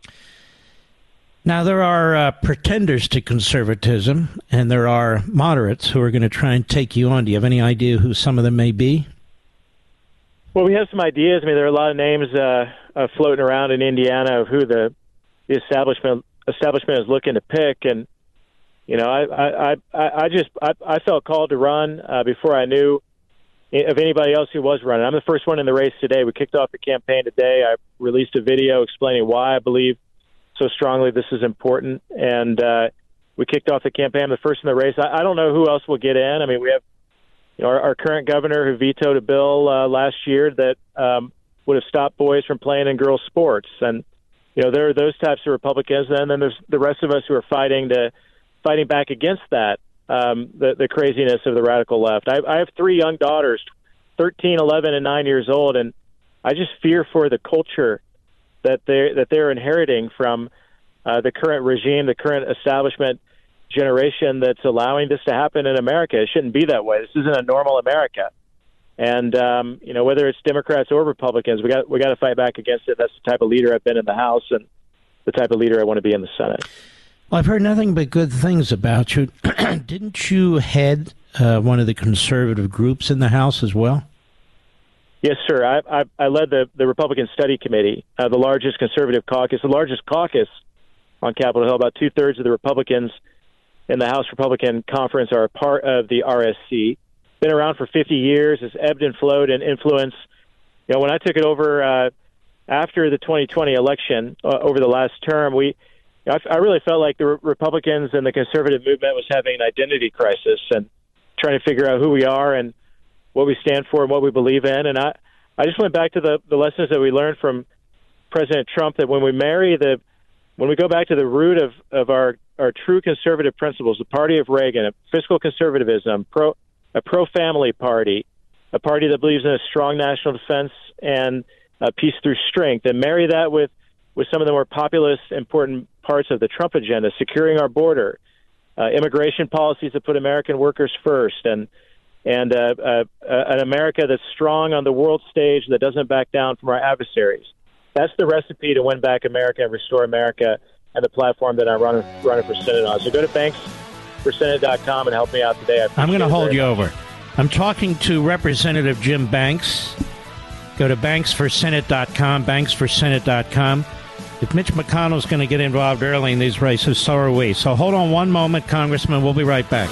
Now, there are uh, pretenders to conservatism, and there are moderates who are going to try and take you on. Do you have any idea who some of them may be? Well, we have some ideas. I mean, there are a lot of names uh, uh, floating around in Indiana of who the, the establishment establishment is looking to pick, and you know, I I I, I just I, I felt called to run uh, before I knew of anybody else who was running. I'm the first one in the race today. We kicked off the campaign today. I released a video explaining why I believe so strongly this is important, and uh, we kicked off the campaign. I'm the first in the race. I, I don't know who else will get in. I mean, we have. Our, our current governor who vetoed a bill uh, last year that um, would have stopped boys from playing in girls' sports. And, you know, there are those types of Republicans. And then there's the rest of us who are fighting to fighting back against that, um, the, the craziness of the radical left. I, I have three young daughters, thirteen, eleven, and nine years old, and I just fear for the culture that they're, that they're inheriting from uh, the current regime, the current establishment generation that's allowing this to happen in America. It shouldn't be that way. This isn't a normal America. And, um, you know, whether it's Democrats or Republicans, we got we got to fight back against it. That's the type of leader I've been in the House and the type of leader I want to be in the Senate. Well, I've heard nothing but good things about you. Didn't you head uh, one of the conservative groups in the House as well? Yes, sir. I, I, I led the, the Republican Study Committee, uh, the largest conservative caucus, the largest caucus on Capitol Hill. About two-thirds of the Republicans in the House Republican Conference are a part of the R S C. Been around for fifty years, has ebbed and flowed in influence. You know, when I took it over uh, after the twenty twenty election, uh, over the last term, we I, I really felt like the Re- Republicans and the conservative movement was having an identity crisis and trying to figure out who we are and what we stand for and what we believe in. And I, I just went back to the, the lessons that we learned from President Trump, that when we marry the, when we go back to the root of, of our, our true conservative principles, the party of Reagan, a fiscal conservatism, pro, a pro-family party, a party that believes in a strong national defense and uh, peace through strength, and marry that with, with some of the more populist, important parts of the Trump agenda, securing our border, uh, immigration policies that put American workers first, and and uh, uh, uh, an America that's strong on the world stage that doesn't back down from our adversaries. That's the recipe to win back America and restore America, and the platform that I'm running, running for Senate on. So go to banks for senate dot com and help me out today. I'm going to hold you over. I'm talking to Representative Jim Banks. Go to banks for senate dot com, banks for senate dot com. If Mitch McConnell's going to get involved early in these races, so are we. So hold on one moment, Congressman. We'll be right back.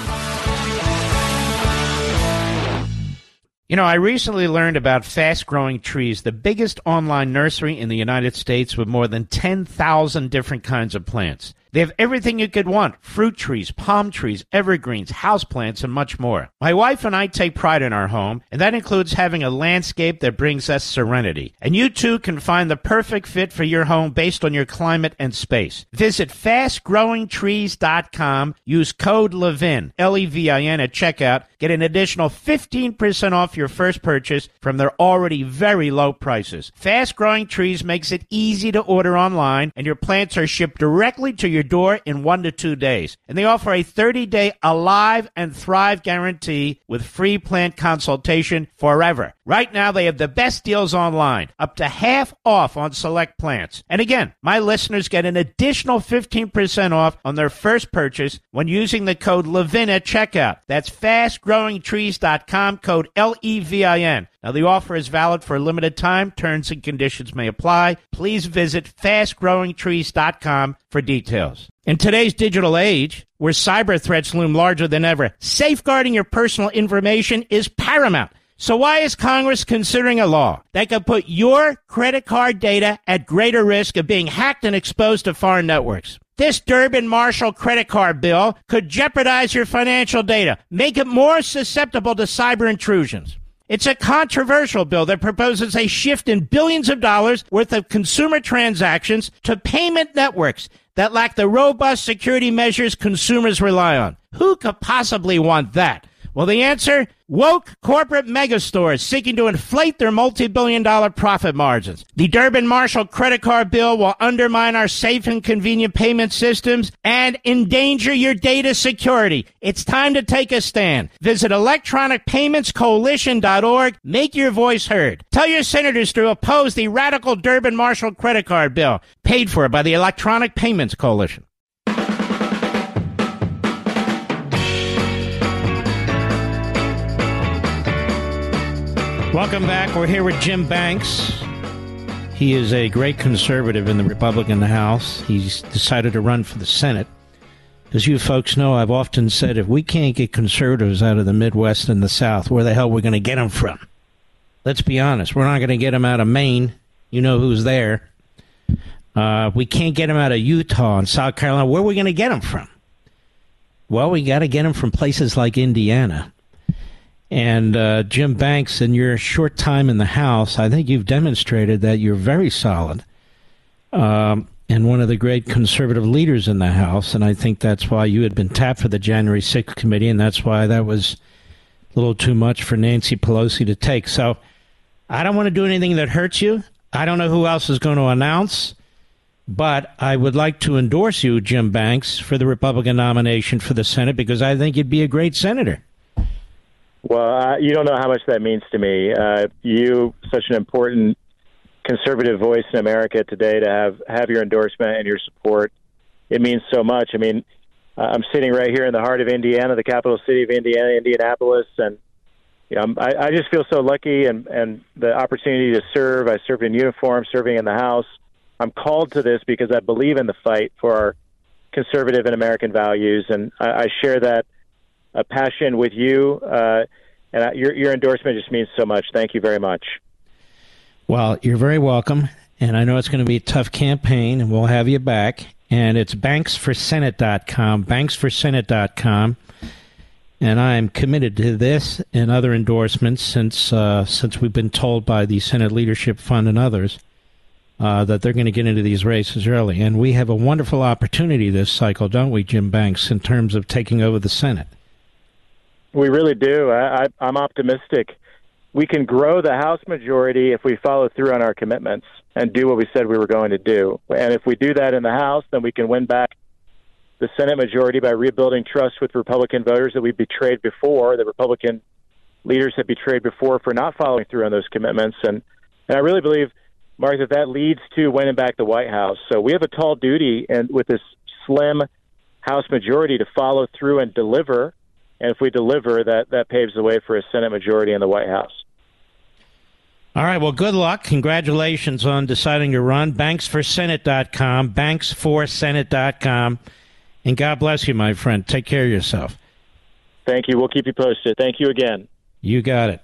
You know, I recently learned about Fast Growing Trees, the biggest online nursery in the United States with more than ten thousand different kinds of plants. They have everything you could want: fruit trees, palm trees, evergreens, houseplants, and much more. My wife and I take pride in our home, and that includes having a landscape that brings us serenity. And you too can find the perfect fit for your home based on your climate and space. Visit fast growing trees dot com. Use code LEVIN, L E V I N, at checkout. Get an additional fifteen percent off your first purchase from their already very low prices. Fast Growing Trees makes it easy to order online, and your plants are shipped directly to your door in one to two days. And they offer a thirty-day Alive and Thrive guarantee with free plant consultation forever. Right now, they have the best deals online, up to half off on select plants. And again, my listeners get an additional fifteen percent off on their first purchase when using the code LEVIN at checkout. That's fast growing trees dot com, code L E V I N. Now, the offer is valid for a limited time. Terms and conditions may apply. Please visit fast growing trees dot com for details. In today's digital age, where cyber threats loom larger than ever, safeguarding your personal information is paramount. So why is Congress considering a law that could put your credit card data at greater risk of being hacked and exposed to foreign networks? This Durbin-Marshall credit card bill could jeopardize your financial data, make it more susceptible to cyber intrusions. It's a controversial bill that proposes a shift in billions of dollars worth of consumer transactions to payment networks that lack the robust security measures consumers rely on. Who could possibly want that? Well, the answer? Woke corporate megastores seeking to inflate their multi-billion dollar profit margins. The Durbin-Marshall credit card bill will undermine our safe and convenient payment systems and endanger your data security. It's time to take a stand. Visit electronic payments coalition dot org. Make your voice heard. Tell your senators to oppose the radical Durbin-Marshall credit card bill, paid for by the Electronic Payments Coalition. Welcome back. We're here with Jim Banks. He is a great conservative in the Republican House. He's decided to run for the Senate. As you folks know, I've often said, if we can't get conservatives out of the Midwest and the South, where the hell are we going to get them from? Let's be honest. We're not going to get them out of Maine. You know who's there. Uh, we can't get them out of Utah and South Carolina. Where are we going to get them from? Well, we got to get them from places like Indiana. And uh, Jim Banks, in your short time in the House, I think you've demonstrated that you're very solid um, and one of the great conservative leaders in the House. And I think that's why you had been tapped for the January sixth committee, and that's why that was a little too much for Nancy Pelosi to take. So I don't want to do anything that hurts you. I don't know who else is going to announce, but I would like to endorse you, Jim Banks, for the Republican nomination for the Senate, because I think you'd be a great senator. Well, uh, you don't know how much that means to me. Uh, you, such an important conservative voice in America today, to have, have your endorsement and your support. It means so much. I mean, uh, I'm sitting right here in the heart of Indiana, the capital city of Indiana, Indianapolis, and you know, I, I just feel so lucky and, and the opportunity to serve. I served in uniform, serving in the House. I'm called to this because I believe in the fight for our conservative in American values, and I, I share that uh, passion with you. Uh, and I, your your endorsement just means so much. Thank you very much. Well, you're very welcome, and I know it's going to be a tough campaign, and we'll have you back. And it's banks for senate dot com, banks for senate dot com. And I am committed to this and other endorsements since uh, since we've been told by the Senate Leadership Fund and others uh, that they're going to get into these races early. And we have a wonderful opportunity this cycle, don't we, Jim Banks, in terms of taking over the Senate? We really do. I, I, I'm optimistic. We can grow the House majority if we follow through on our commitments and do what we said we were going to do. And if we do that in the House, then we can win back the Senate majority by rebuilding trust with Republican voters that we betrayed before, that Republican leaders had betrayed before for not following through on those commitments. And, and I really believe, Mark, that that leads to winning back the White House. So we have a tall duty and with this slim House majority to follow through and deliver. And if we deliver, that, that paves the way for a Senate majority in the White House. All right, well, good luck. Congratulations on deciding to run. banks for senate dot com, banks for senate dot com. And God bless you, my friend. Take care of yourself. Thank you. We'll keep you posted. Thank you again. You got it.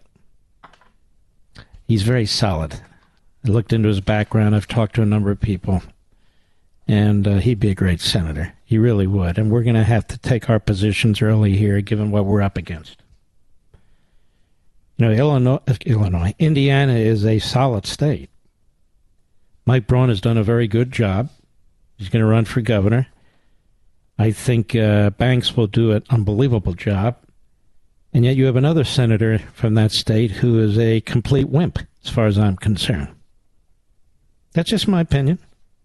He's very solid. I looked into his background. I've talked to a number of people. And uh, he'd be a great senator. He really would. And we're going to have to take our positions early here, given what we're up against. You know, Illinois, Illinois, Indiana is a solid state. Mike Braun has done a very good job. He's going to run for governor. I think uh, Banks will do an unbelievable job. And yet you have another senator from that state who is a complete wimp, as far as I'm concerned. That's just my opinion.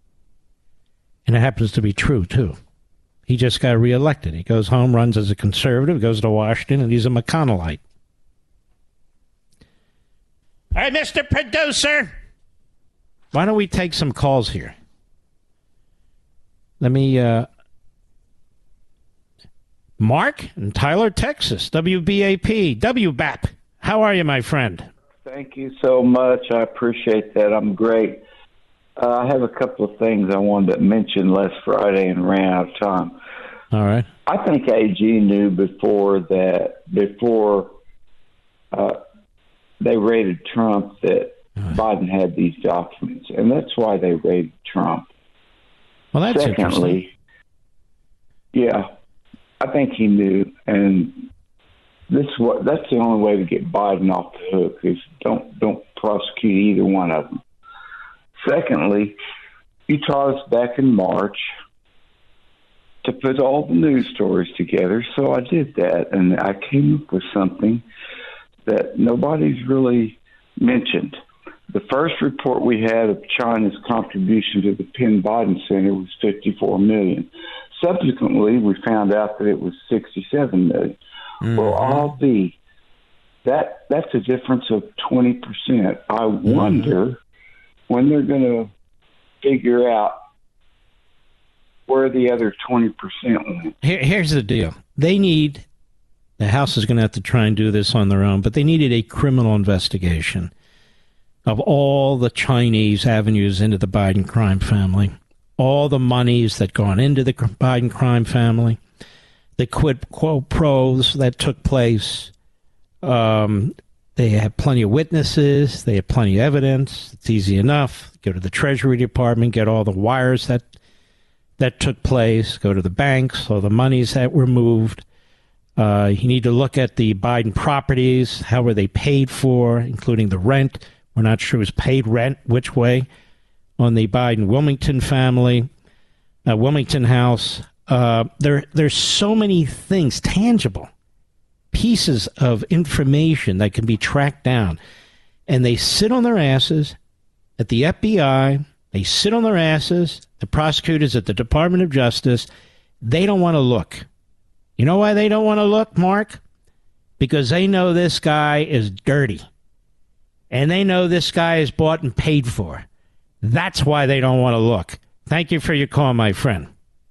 And it happens to be true, too. He just got reelected. He goes home, runs as a conservative, goes to Washington, and he's a McConnellite. All right, Mister Producer. Why don't we take some calls here? Let me... Uh, Mark in Tyler, Texas, W B A P, W B A P. How are you, my friend? Thank you so much. I appreciate that. I'm great. Uh, I have a couple of things I wanted to mention last Friday and ran out of time. All right. I think A G knew before that, before uh, they raided Trump, that uh. Biden had these documents, and that's why they raided Trump. Well, that's Secondly, yeah. I think he knew, and this what that's the only way to get Biden off the hook is don't don't prosecute either one of them. Secondly, you taught us back in March to put all the news stories together, so I did that, and I came up with something that nobody's really mentioned. The first report we had of China's contribution to the Penn Biden Center was fifty-four million dollars. Subsequently, we found out that it was sixty-seven million dollars. Mm-hmm. Well, all the that that's a difference of twenty percent. I wonder mm-hmm. when they're going to figure out where the other twenty percent went. Here, here's the deal. They need, the House is going to have to try and do this on their own, but they needed a criminal investigation of all the Chinese avenues into the Biden crime family. All the monies that gone into the Biden crime family, the quid quo pros that took place. Um, they have plenty of witnesses. They have plenty of evidence. It's easy enough. Go to the Treasury Department, get all the wires that that took place. Go to the banks, all the monies that were moved. Uh, you need to look at the Biden properties. How were they paid for, including the rent? We're not sure who's paid rent, which way. On the Biden-Wilmington family, uh, Wilmington House. Uh, there, there's so many things, tangible pieces of information that can be tracked down. And they sit on their asses at the F B I. They sit on their asses, the prosecutors at the Department of Justice. They don't want to look. You know why they don't want to look, Mark? Because they know this guy is dirty. And they know this guy is bought and paid for. That's why they don't want to look. Thank you for your call, my friend.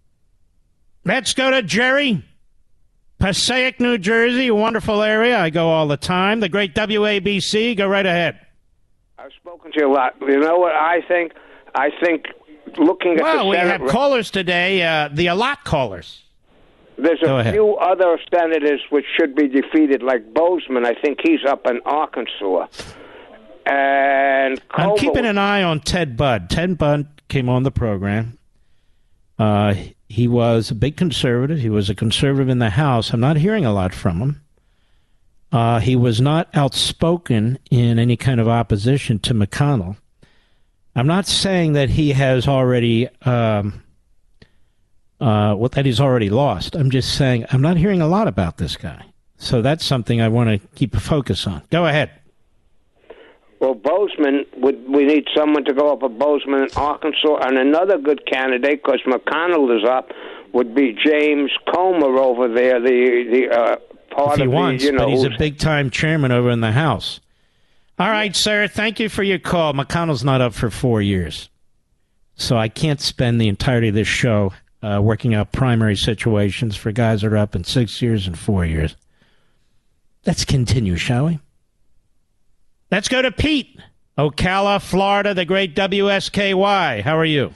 Let's go to Jerry. Passaic, New Jersey, a wonderful area. I go all the time. The great W A B C. Go right ahead. I've spoken to you a lot. You know what I think? I think looking at well, the we Senate, have callers today, uh, the a lot callers. There's Go a ahead. few other senators which should be defeated, like Bozeman. I think he's up in Arkansas. And I'm Como- keeping an eye on Ted Budd. Ted Budd came on the program. Uh, he was a big conservative. He was a conservative in the House. I'm not hearing a lot from him. Uh, he was not outspoken in any kind of opposition to McConnell. I'm not saying that he has already, um, uh, what that he's already lost. I'm just saying I'm not hearing a lot about this guy. So that's something I want to keep a focus on. Go ahead. Well, Bozeman, would we need someone to go up with Bozeman in Arkansas, and another good candidate, because McConnell is up, would be James Comer over there, the the uh, part If he of wants, the, you know, but he's a who's- big-time chairman over in the House. All right, sir, thank you for your call. McConnell's not up for four years, so I can't spend the entirety of this show uh, working out primary situations for guys that are up in six years and four years. Let's continue, shall we? Let's go to Pete, Ocala, Florida, the great W S K Y. How are you?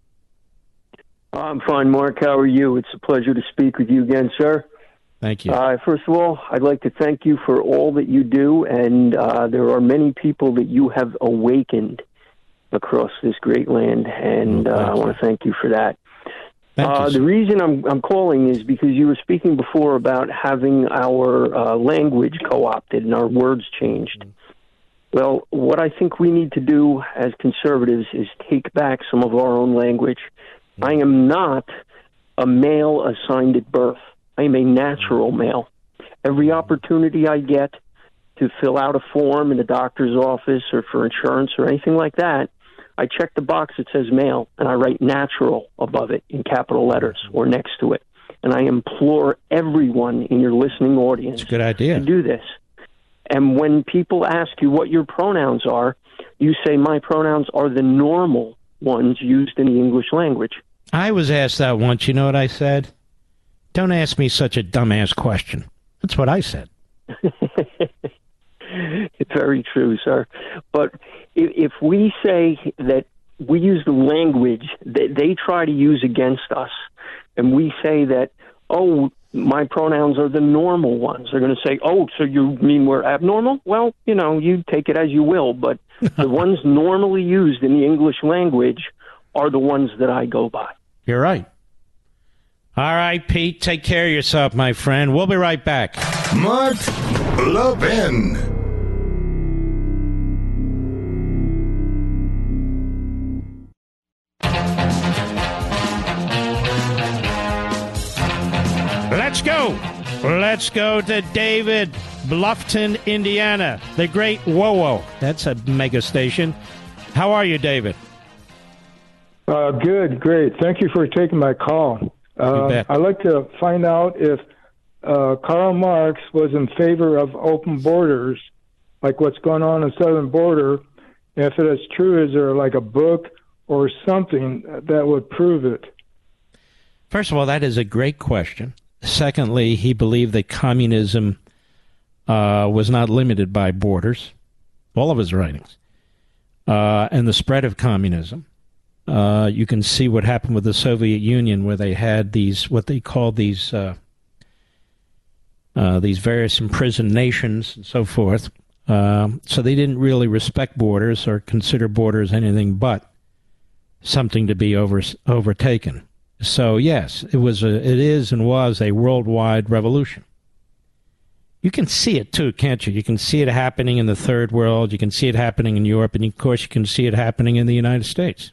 I'm fine, Mark. How are you? It's a pleasure to speak with you again, sir. Thank you. Uh, first of all, I'd like to thank you for all that you do, and uh, there are many people that you have awakened across this great land, and uh, I want to thank you for that. Uh, the reason I'm, I'm calling is because you were speaking before about having our uh, language co-opted and our words changed. Well, what I think we need to do as conservatives is take back some of our own language. I am not a male assigned at birth. I am a natural male. Every opportunity I get to fill out a form in a doctor's office or for insurance or anything like that, I check the box that says male, and I write natural above it in capital letters or next to it. And I implore everyone in your listening audience good idea. to do this. And when people ask you what your pronouns are, you say my pronouns are the normal ones used in the English language. I was asked that once. You know what I said? Don't ask me such a dumbass question. That's what I said. It's very true, sir. But if, if we say that we use the language that they try to use against us, and we say that, oh, my pronouns are the normal ones, they're going to say, oh, so you mean we're abnormal? Well, you know, you take it as you will, but the ones normally used in the English language are the ones that I go by. You're right. All right, Pete, take care of yourself, my friend. We'll be right back. Mark Levin. Let's go. Let's go to David, Bluffton, Indiana, the great WoWo. That's a mega station. How are you, David? Uh, good, great. Thank you for taking my call. Uh, I'd like to find out if uh, Karl Marx was in favor of open borders, like what's going on in the southern border. If it is true, is there like a book or something that would prove it? First of all, that is a great question. Secondly, he believed that communism uh, was not limited by borders, all of his writings, uh, and the spread of communism. Uh, you can see what happened with the Soviet Union, where they had these, what they called these, uh, uh, these various imprisoned nations and so forth. Uh, so they didn't really respect borders or consider borders anything but something to be over, overtaken. So yes, it was, a, it is, and was a worldwide revolution. You can see it too, can't you? You can see it happening in the third world. You can see it happening in Europe, and of course, you can see it happening in the United States.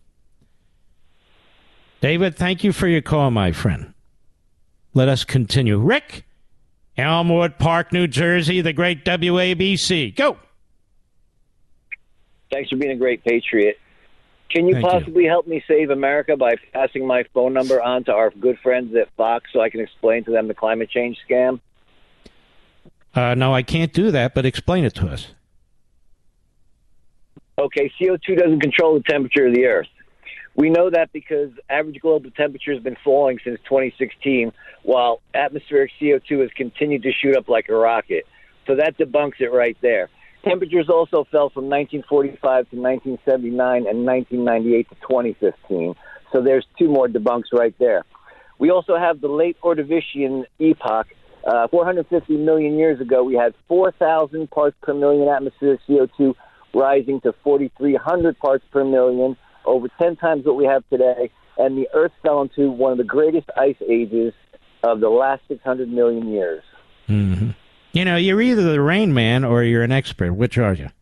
David, thank you for your call, my friend. Let us continue. Rick, Elmwood Park, New Jersey, the great W A B C. Go. Thanks for being a great patriot. Can you Thank possibly help me save America by passing my phone number on to our good friends at Fox so I can explain to them the climate change scam? Uh, no, I can't do that, but explain it to us. Okay, C O two doesn't control the temperature of the Earth. We know that because average global temperature has been falling since twenty sixteen, while atmospheric C O two has continued to shoot up like a rocket. So that debunks it right there. Temperatures also fell from nineteen forty-five to nineteen seventy-nine and nineteen ninety-eight to twenty fifteen. So there's two more debunks right there. We also have the late Ordovician epoch. Uh, four hundred fifty million years ago, we had four thousand parts per million atmospheric C O two rising to forty-three hundred parts per million, over ten times what we have today. And the Earth fell into one of the greatest ice ages of the last six hundred million years. Mm-hmm. You know, you're either the Rain Man or you're an expert. Which are you?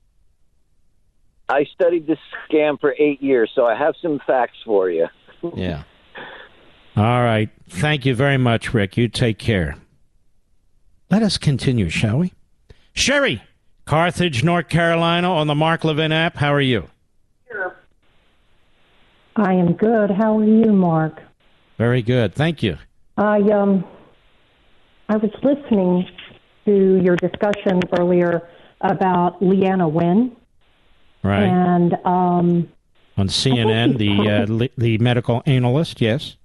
I studied this scam for eight years, so I have some facts for you. Yeah. All right. Thank you very much, Rick. You take care. Let us continue, shall we? Sherry, Carthage, North Carolina, on the Mark Levin app. How are you? I am good. How are you, Mark? Very good. Thank you. I um, I was listening to your discussion earlier about Leana Wen. Right. And um, on C N N, the uh, le- the medical analyst, yes.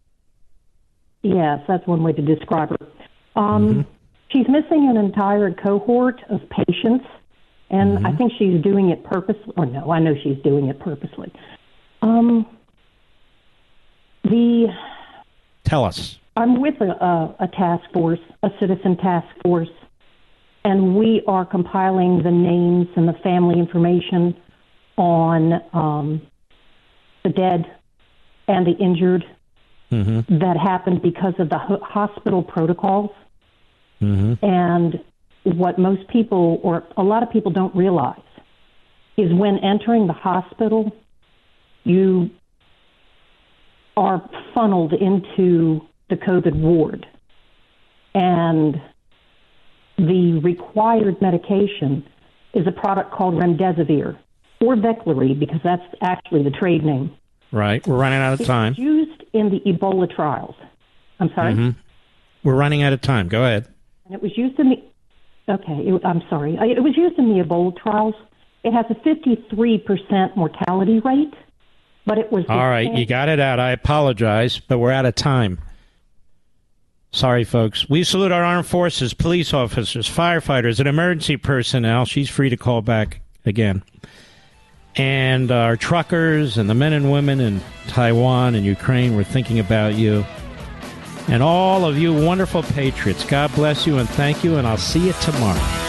Yes, that's one way to describe her. Um, mm-hmm. She's missing an entire cohort of patients, and mm-hmm. I think she's doing it purposely. Or no, I know she's doing it purposely. Um, the Tell us. I'm with a, a, a task force, a citizen task force, and we are compiling the names and the family information on um, the dead and the injured mm-hmm. that happened because of the ho- hospital protocols. Mm-hmm. And what most people, or a lot of people don't realize, is when entering the hospital, you are funneled into the COVID ward. And the required medication is a product called remdesivir, or Veklury, because that's actually the trade name. Right. We're running out of time. It's used in the Ebola trials. I'm sorry? Mm-hmm. We're running out of time. Go ahead. And it was used in the, okay, it, I'm sorry. It was used in the Ebola trials. It has a fifty-three percent mortality rate, but it was... All right, you got it out. I apologize, but we're out of time. Sorry, folks. We salute our armed forces, police officers, firefighters, and emergency personnel. She's free to call back again. And our truckers and the men and women in Taiwan and Ukraine, we're thinking about you. And all of you wonderful patriots, God bless you and thank you, and I'll see you tomorrow.